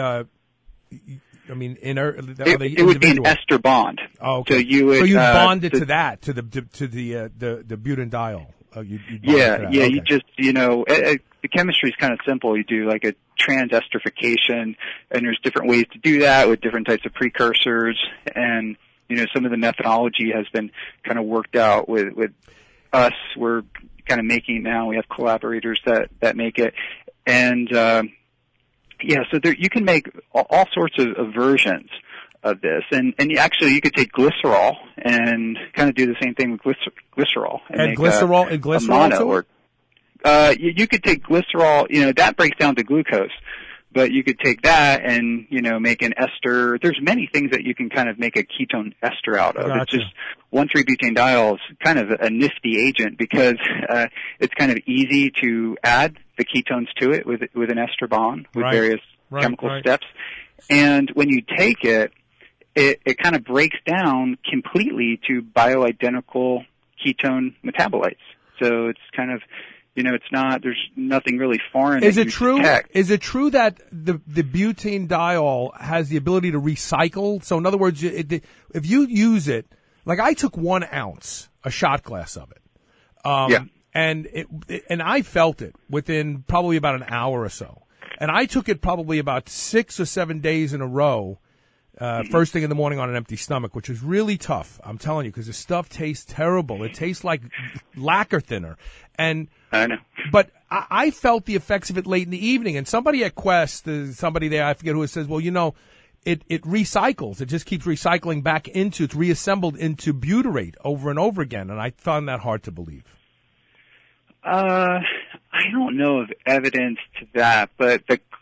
It would be an ester bond. Oh, okay. So you would bond it to that, to the butanediol. Okay. You just the chemistry is kind of simple. You do like a transesterification, and there's different ways to do that with different types of precursors, and some of the methodology has been kind of worked out with us. We're kind of making it now. We have collaborators that make it, and so you can make all sorts of versions of this, and you could take glycerol and kind of do the same thing with glycerol. And glycerol too? You could take glycerol, that breaks down to glucose, but you could take that and, make an ester. There's many things that you can kind of make a ketone ester out of. Gotcha. It's just 1,3-butanediol is kind of a nifty agent because it's kind of easy to add the ketones to it with an ester bond with various chemical steps. And when you take it kind of breaks down completely to bioidentical ketone metabolites. So it's kind of, there's nothing really foreign. Is it true? Is it true that the butanediol has the ability to recycle? So in other words, if you use it, like I took 1 ounce, a shot glass of it. And I felt it within probably about an hour or so. And I took it probably about 6 or 7 days in a row, first thing in the morning on an empty stomach, which is really tough. I'm telling you, because the stuff tastes terrible. It tastes like lacquer thinner. And I know. But I felt the effects of it late in the evening. And somebody at Quest, somebody there, I forget who, says, well, it recycles. It just keeps recycling back it's reassembled into butyrate over and over again. And I found that hard to believe. I don't know of evidence to that, but the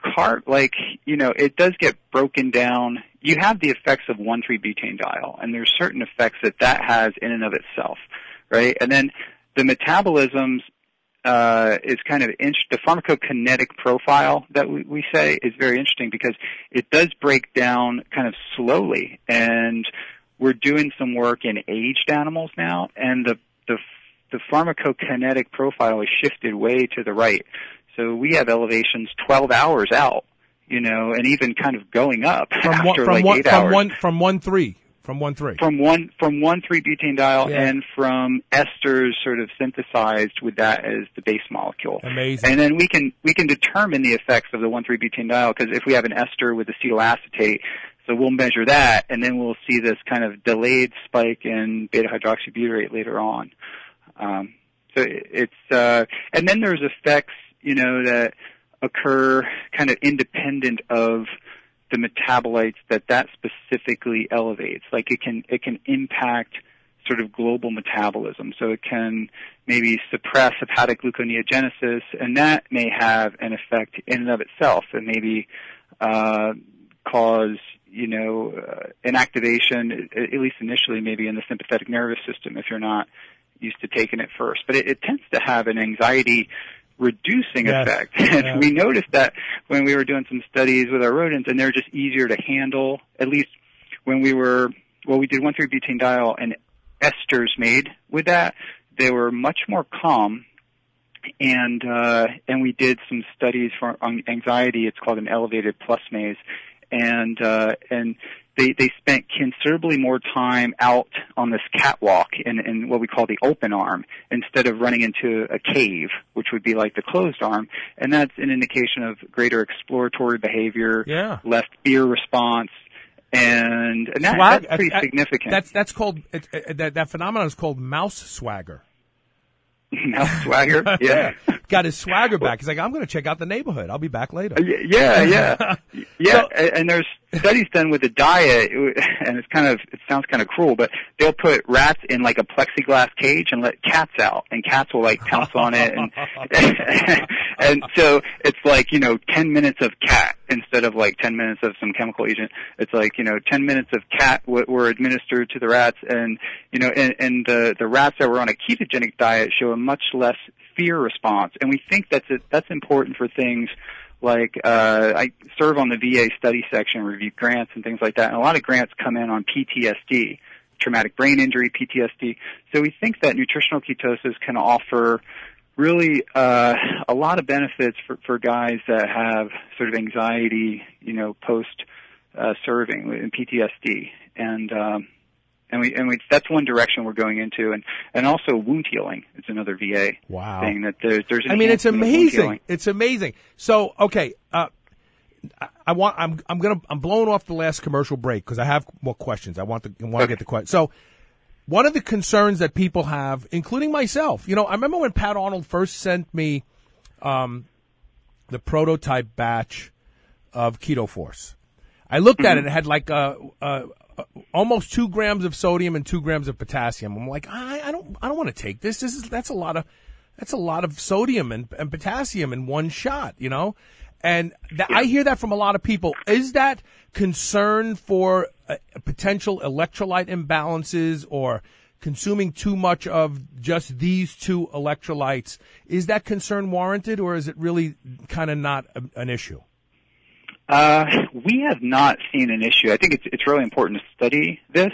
carb, like, you know, it does get broken down. You have the effects of 1,3-butanediol, and there's certain effects that has in and of itself, right? And then the metabolisms is kind of the pharmacokinetic profile that we say is very interesting because it does break down kind of slowly. And we're doing some work in aged animals now, and the pharmacokinetic profile is shifted way to the right. So we have elevations 12 hours out, you know, and even kind of going up after 8 hours. From 1,3. From 1,3-butanediol and from esters sort of synthesized with that as the base molecule. Amazing. And then we can determine the effects of the 1,3-butanediol because if we have an ester with acetoacetate, so we'll measure that, and then we'll see this kind of delayed spike in beta-hydroxybutyrate later on. So it's and then there's effects, you know, that occur kind of independent of the metabolites that specifically elevates. Like it can impact sort of global metabolism. So it can maybe suppress hepatic gluconeogenesis, and that may have an effect in and of itself, and maybe cause, you know, an activation, at least initially, maybe in the sympathetic nervous system if you're not used to taking it first. But it tends to have an anxiety reducing effect. And we noticed that when we were doing some studies with our rodents, and they're just easier to handle, at least when we did 1,3-butanediol and esters made with that, they were much more calm. And we did some studies on anxiety. It's called an elevated plus maze. And they spent considerably more time out on this catwalk in what we call the open arm instead of running into a cave, which would be like the closed arm. And that's an indication of greater exploratory behavior, less fear response, and that's pretty significant. That's called that phenomenon is called mouse swagger. Mouse swagger, yeah. Got his swagger back. He's like, I'm going to check out the neighborhood. I'll be back later. Yeah. So, and there's studies done with the diet, and it sounds kind of cruel, but they'll put rats in like a plexiglass cage and let cats out, and cats will like pounce on it, and so it's like, you know, 10 minutes of cat instead of like 10 minutes of some chemical agent. It's like, you know, 10 minutes of cat were administered to the rats, and you know, and the rats that were on a ketogenic diet show a much less fear response. And we think that's important for things like I serve on the VA study section, review grants and things like that, and a lot of grants come in on PTSD, traumatic brain injury, PTSD. So we think that nutritional ketosis can offer really a lot of benefits for guys that have sort of anxiety, you know, post serving in PTSD, and that's one direction we're going into, and also wound healing is another VA thing that there's. It's amazing. It's amazing. So okay, I'm blowing off the last commercial break because I have more questions. I want to get the question. So one of the concerns that people have, including myself, you know, I remember when Pat Arnold first sent me the prototype batch of Keto Force. I looked at it. It had like almost 2 grams of sodium and 2 grams of potassium. I'm like, I don't want to take this. That's a lot of sodium and potassium in one shot, you know? And I hear that from a lot of people. Is that concern for potential electrolyte imbalances or consuming too much of just these 2 electrolytes? Is that concern warranted, or is it really kind of not an issue? We have not seen an issue. I think it's really important to study this.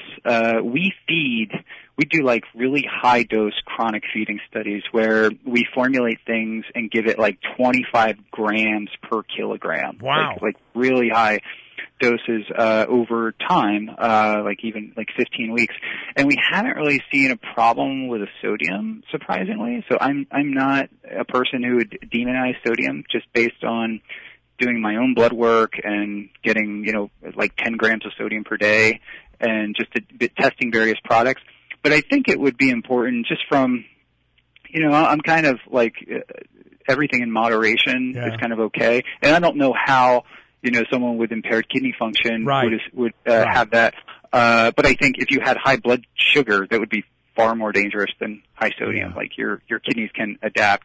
We do like really high dose chronic feeding studies where we formulate things and give it like 25 grams per kilogram. Wow. Like really high doses, over time, like even like 15 weeks. And we haven't really seen a problem with the sodium, surprisingly. So I'm not a person who would demonize sodium just based on doing my own blood work and getting, you know, like 10 grams of sodium per day and just testing various products. But I think it would be important just from, you know, I'm kind of like everything in moderation is kind of okay. And I don't know how, you know, someone with impaired kidney function would have that. But I think if you had high blood sugar, that would be far more dangerous than high sodium. Like your kidneys can adapt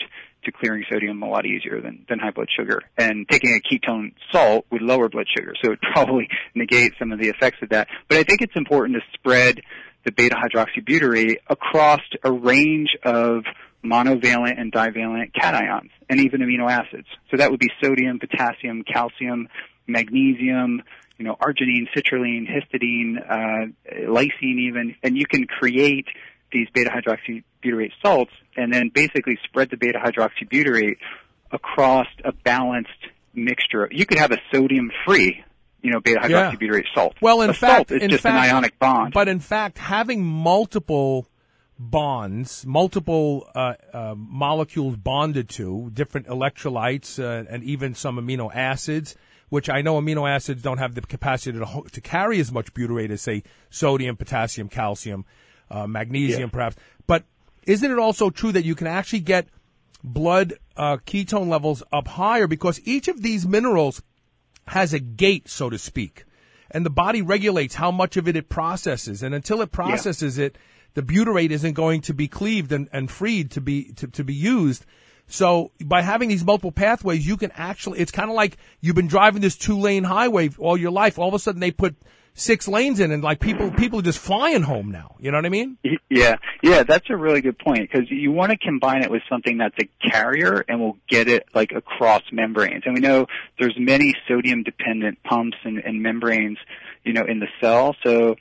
to clearing sodium a lot easier than high blood sugar. And taking a ketone salt would lower blood sugar, so it would probably negate some of the effects of that. But I think it's important to spread the beta-hydroxybutyrate across a range of monovalent and divalent cations and even amino acids. So that would be sodium, potassium, calcium, magnesium, arginine, citrulline, histidine, lysine even, and you can create these beta-hydroxybutyrate salts and then basically spread the beta-hydroxybutyrate across a balanced mixture. You could have a sodium-free, beta-hydroxybutyrate salt. Well, in fact, salt is just an ionic bond. But in fact, having multiple bonds, multiple molecules bonded to different electrolytes and even some amino acids, which I know amino acids don't have the capacity to carry as much butyrate as, say, sodium, potassium, calcium, magnesium, perhaps. But isn't it also true that you can actually get blood ketone levels up higher because each of these minerals has a gate, so to speak, and the body regulates how much of it processes, and until it processes it, the butyrate isn't going to be cleaved and freed to be used. So by having these multiple pathways, you can actually, it's kind of like you've been driving this 2-lane highway all your life. All of a sudden they put 6 lanes in and like people are just flying home now. You know what I mean? Yeah, that's a really good point because you want to combine it with something that's a carrier and will get it like across membranes. And we know there's many sodium dependent pumps and membranes, in the cell. So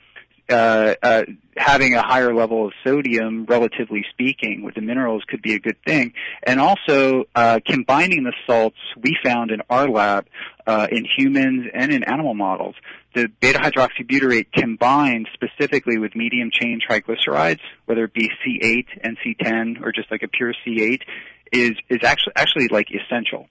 having a higher level of sodium, relatively speaking, with the minerals could be a good thing. And also, combining the salts we found in our lab, in humans and in animal models, the beta-hydroxybutyrate combined specifically with medium-chain triglycerides, whether it be C8, NC10, or just like a pure C8, is actually like essential.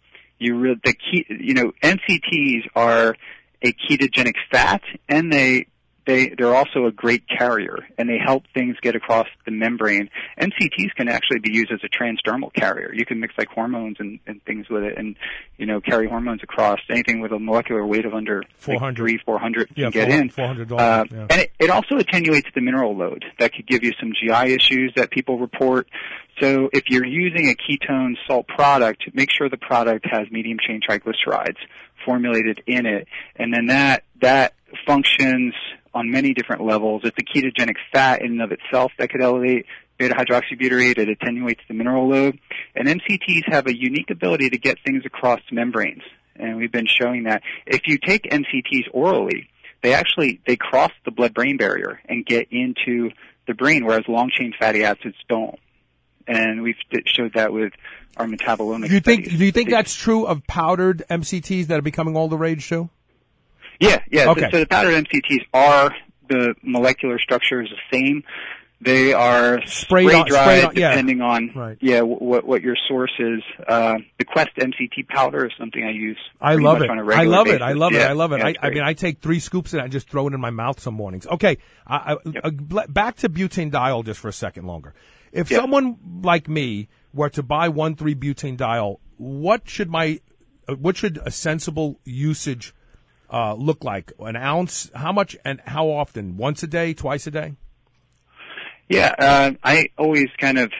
NCTs are a ketogenic fat, and they're also a great carrier, and they help things get across the membrane. NCTs can actually be used as a transdermal carrier. You can mix like hormones and things with it and, carry hormones across. Anything with a molecular weight of under 400 can get in. And it also attenuates the mineral load. That could give you some GI issues that people report. So if you're using a ketone salt product, make sure the product has medium-chain triglycerides formulated in it, and then that functions on many different levels. It's a ketogenic fat in and of itself that could elevate beta-hydroxybutyrate. It attenuates the mineral load. And MCTs have a unique ability to get things across membranes, and we've been showing that. If you take MCTs orally, they cross the blood-brain barrier and get into the brain, whereas long-chain fatty acids don't. And we've showed that with our metabolomic studies. Do you think that's true of powdered MCTs that are becoming all the rage too? Yeah. Okay. So the powdered MCTs are, the molecular structure is the same. They are spray-dried depending on what your source is. The Quest MCT powder is something I use. I love it. On a regular basis. I love it. I mean, I take 3 scoops and I just throw it in my mouth some mornings. Okay, back to butanediol just for a second longer. If someone like me were to buy 1,3-butanediol, what should a sensible usage look like? An ounce? How much and how often? Once a day? Twice a day? Yeah, I always kind of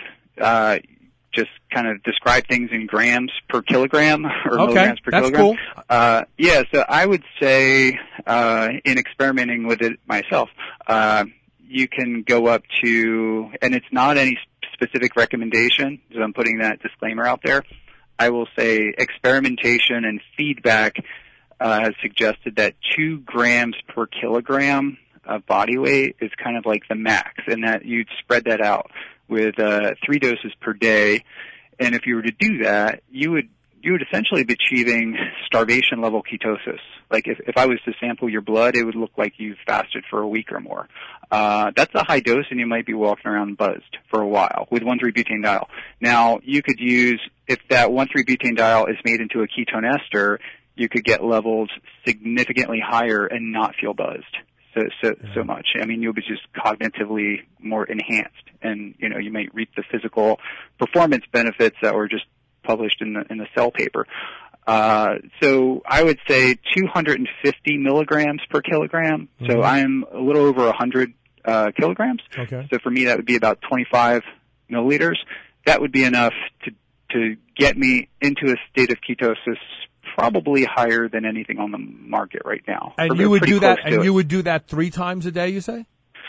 describe things in grams per kilogram or milligrams per kilogram. That's cool. So I would say in experimenting with it myself, you can go up to, and it's not any specific recommendation, so I'm putting that disclaimer out there. I will say experimentation and feedback has suggested that 2 grams per kilogram of body weight is kind of like the max, and that you'd spread that out with 3 doses per day. And if you were to do that, you would essentially be achieving starvation level ketosis. Like if I was to sample your blood, it would look like you've fasted for a week or more. That's a high dose, and you might be walking around buzzed for a while with 1,3-butanediol. Now, you could use, if that 1,3-butanediol is made into a ketone ester, you could get levels significantly higher and not feel buzzed so much. I mean, you'll be just cognitively more enhanced, and you might reap the physical performance benefits that were just published in the Cell paper. So I would say 250 milligrams per kilogram. Mm-hmm. So I'm a little over 100 kilograms. Okay. So for me, that would be about 25 milliliters. That would be enough to to get me into a state of ketosis probably higher than anything on the market right now. And you would do that, and you would do that 3 times a day, you say?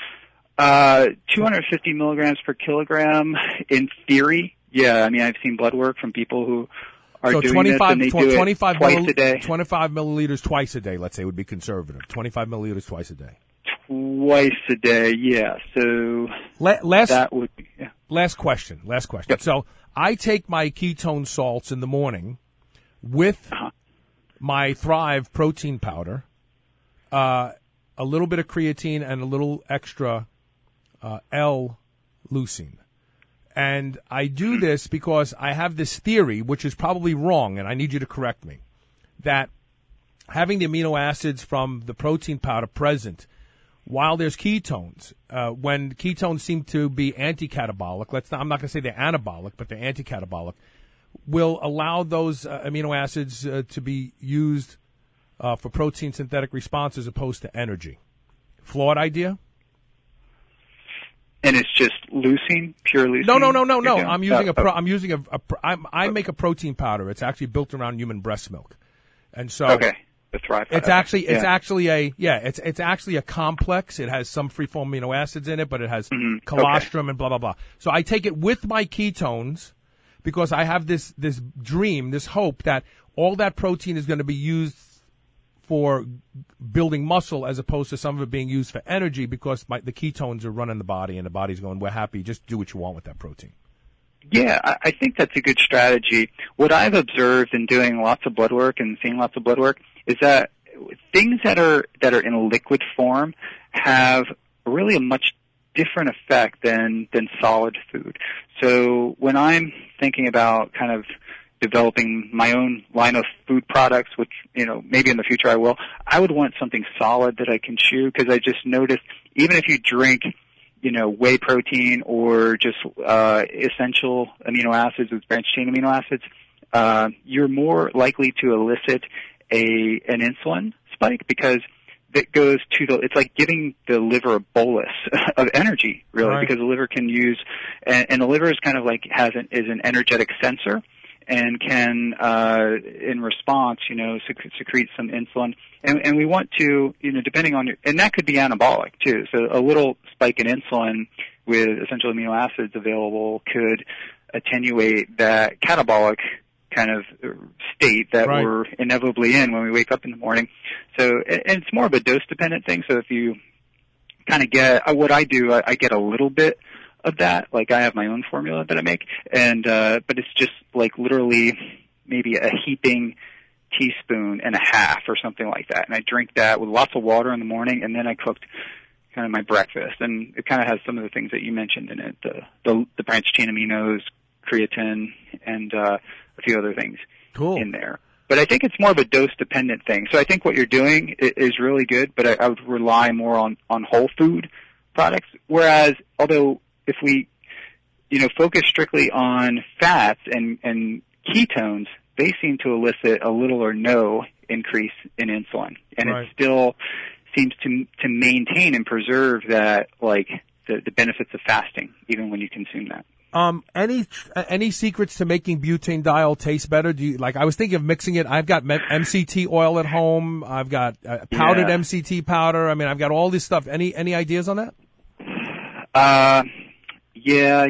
250 milligrams per kilogram in theory. Yeah, I mean, I've seen blood work from people who are doing 25, this, and they do 25 it twice a day. 25 milliliters twice a day, let's say, would be conservative. 25 milliliters twice a day. Twice a day, yeah. So that would be, yeah. Last question. Yep. So I take my ketone salts in the morning with my Thrive protein powder, a little bit of creatine, and a little extra L-leucine. And I do this because I have this theory, which is probably wrong, and I need you to correct me, that having the amino acids from the protein powder present while there's ketones, when ketones seem to be anti-catabolic, I'm not going to say they're anabolic, but they're anti-catabolic, will allow those amino acids to be used for protein synthetic response as opposed to energy. Flawed idea? And it's just leucine, pure leucine? No. I make a protein powder. It's actually built around human breast milk. And so okay. The Thrive it's actually a complex. It has some free-form amino acids in it, but it has colostrum and blah blah blah. So I take it with my ketones because I have this dream, this hope that all that protein is going to be used for building muscle as opposed to some of it being used for energy because the ketones are running the body and the body's going, we're happy, just do what you want with that protein. Yeah, I think that's a good strategy. What I've observed in doing lots of blood work and seeing lots of blood work is that things that are in a liquid form have really a much different effect than solid food. So when I'm thinking about kind of developing my own line of food products, which, maybe in the future I will, I would want something solid that I can chew because I just noticed even if you drink whey protein or just essential amino acids with branched chain amino acids, you're more likely to elicit an insulin spike because it goes to it's like giving the liver a bolus of energy, really, right. Because the liver can use, and the liver is kind of like is an energetic sensor and can, in response, secrete some insulin. And we want to, depending on and that could be anabolic too. So a little spike in insulin with essential amino acids available could attenuate that catabolic kind of state that right. We're inevitably in when we wake up in the morning. So, and it's more of a dose-dependent thing. So if you kind of get, what I do, I get a little bit of that. Like I have my own formula that I make, and but it's just like literally maybe a heaping teaspoon and a half or something like that. And I drink that with lots of water in the morning, and then I cooked kind of my breakfast. And it kind of has some of the things that you mentioned in it, the branched chain aminos, creatine, and a few other things in there. But I think it's more of a dose-dependent thing. So I think what you're doing is really good, but I would rely more on whole food products. Whereas, although if we, focus strictly on fats and ketones, they seem to elicit a little or no increase in insulin. And right. It still seems to maintain and preserve that, like, the benefits of fasting, even when you consume that. Any secrets to making butanediol taste better? I was thinking of mixing it. I've got MCT oil at home. I've got powdered MCT powder. I mean, I've got all this stuff. Any ideas on that? Yeah,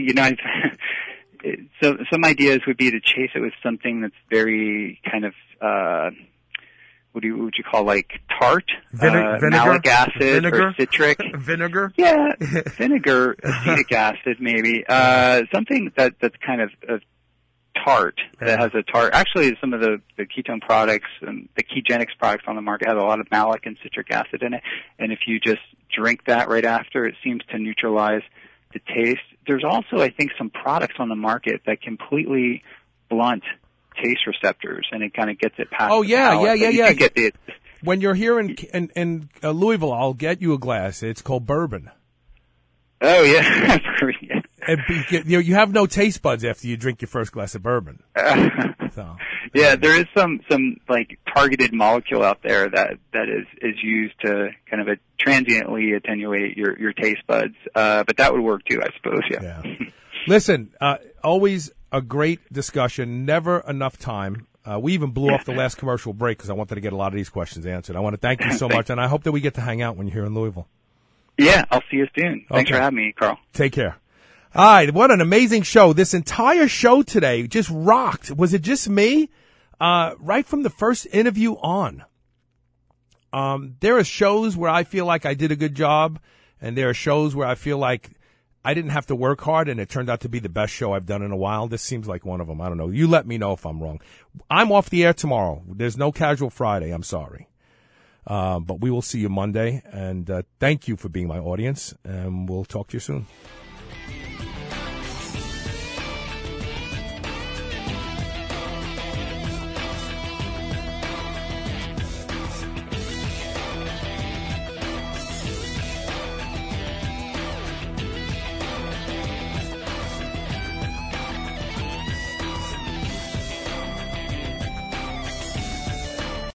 so some ideas would be to chase it with something that's very kind of, what would you call, like tart? Vinegar? Malic acid or citric. Vinegar? Yeah, vinegar, acetic acid maybe. Something that's kind of tart, that has a tart. Actually, some of the ketone products and the ketogenics products on the market have a lot of malic and citric acid in it. And if you just drink that right after, it seems to neutralize the taste. There's also, I think, some products on the market that completely blunt taste receptors, and it kind of gets it past. Oh yeah. You get it. When you're here in Louisville, I'll get you a glass. It's called bourbon. Oh yeah. You have no taste buds after you drink your first glass of bourbon. Yeah, there is some like targeted molecule out there that is used to kind of transiently attenuate your taste buds. But that would work too, I suppose. Yeah. Listen, always a great discussion. Never enough time. We even blew off the last commercial break because I wanted to get a lot of these questions answered. I want to thank you so much, and I hope that we get to hang out when you're here in Louisville. Yeah, I'll see you soon. Thanks Okay. for having me, Carl. Take care. All right, what an amazing show. This entire show today just rocked. Was it just me? Right from the first interview on. There are shows where I feel like I did a good job, and there are shows where I feel like I didn't have to work hard, and it turned out to be the best show I've done in a while. This seems like one of them. I don't know. You let me know if I'm wrong. I'm off the air tomorrow. There's no Casual Friday. I'm sorry. But we will see you Monday, and thank you for being my audience, and we'll talk to you soon.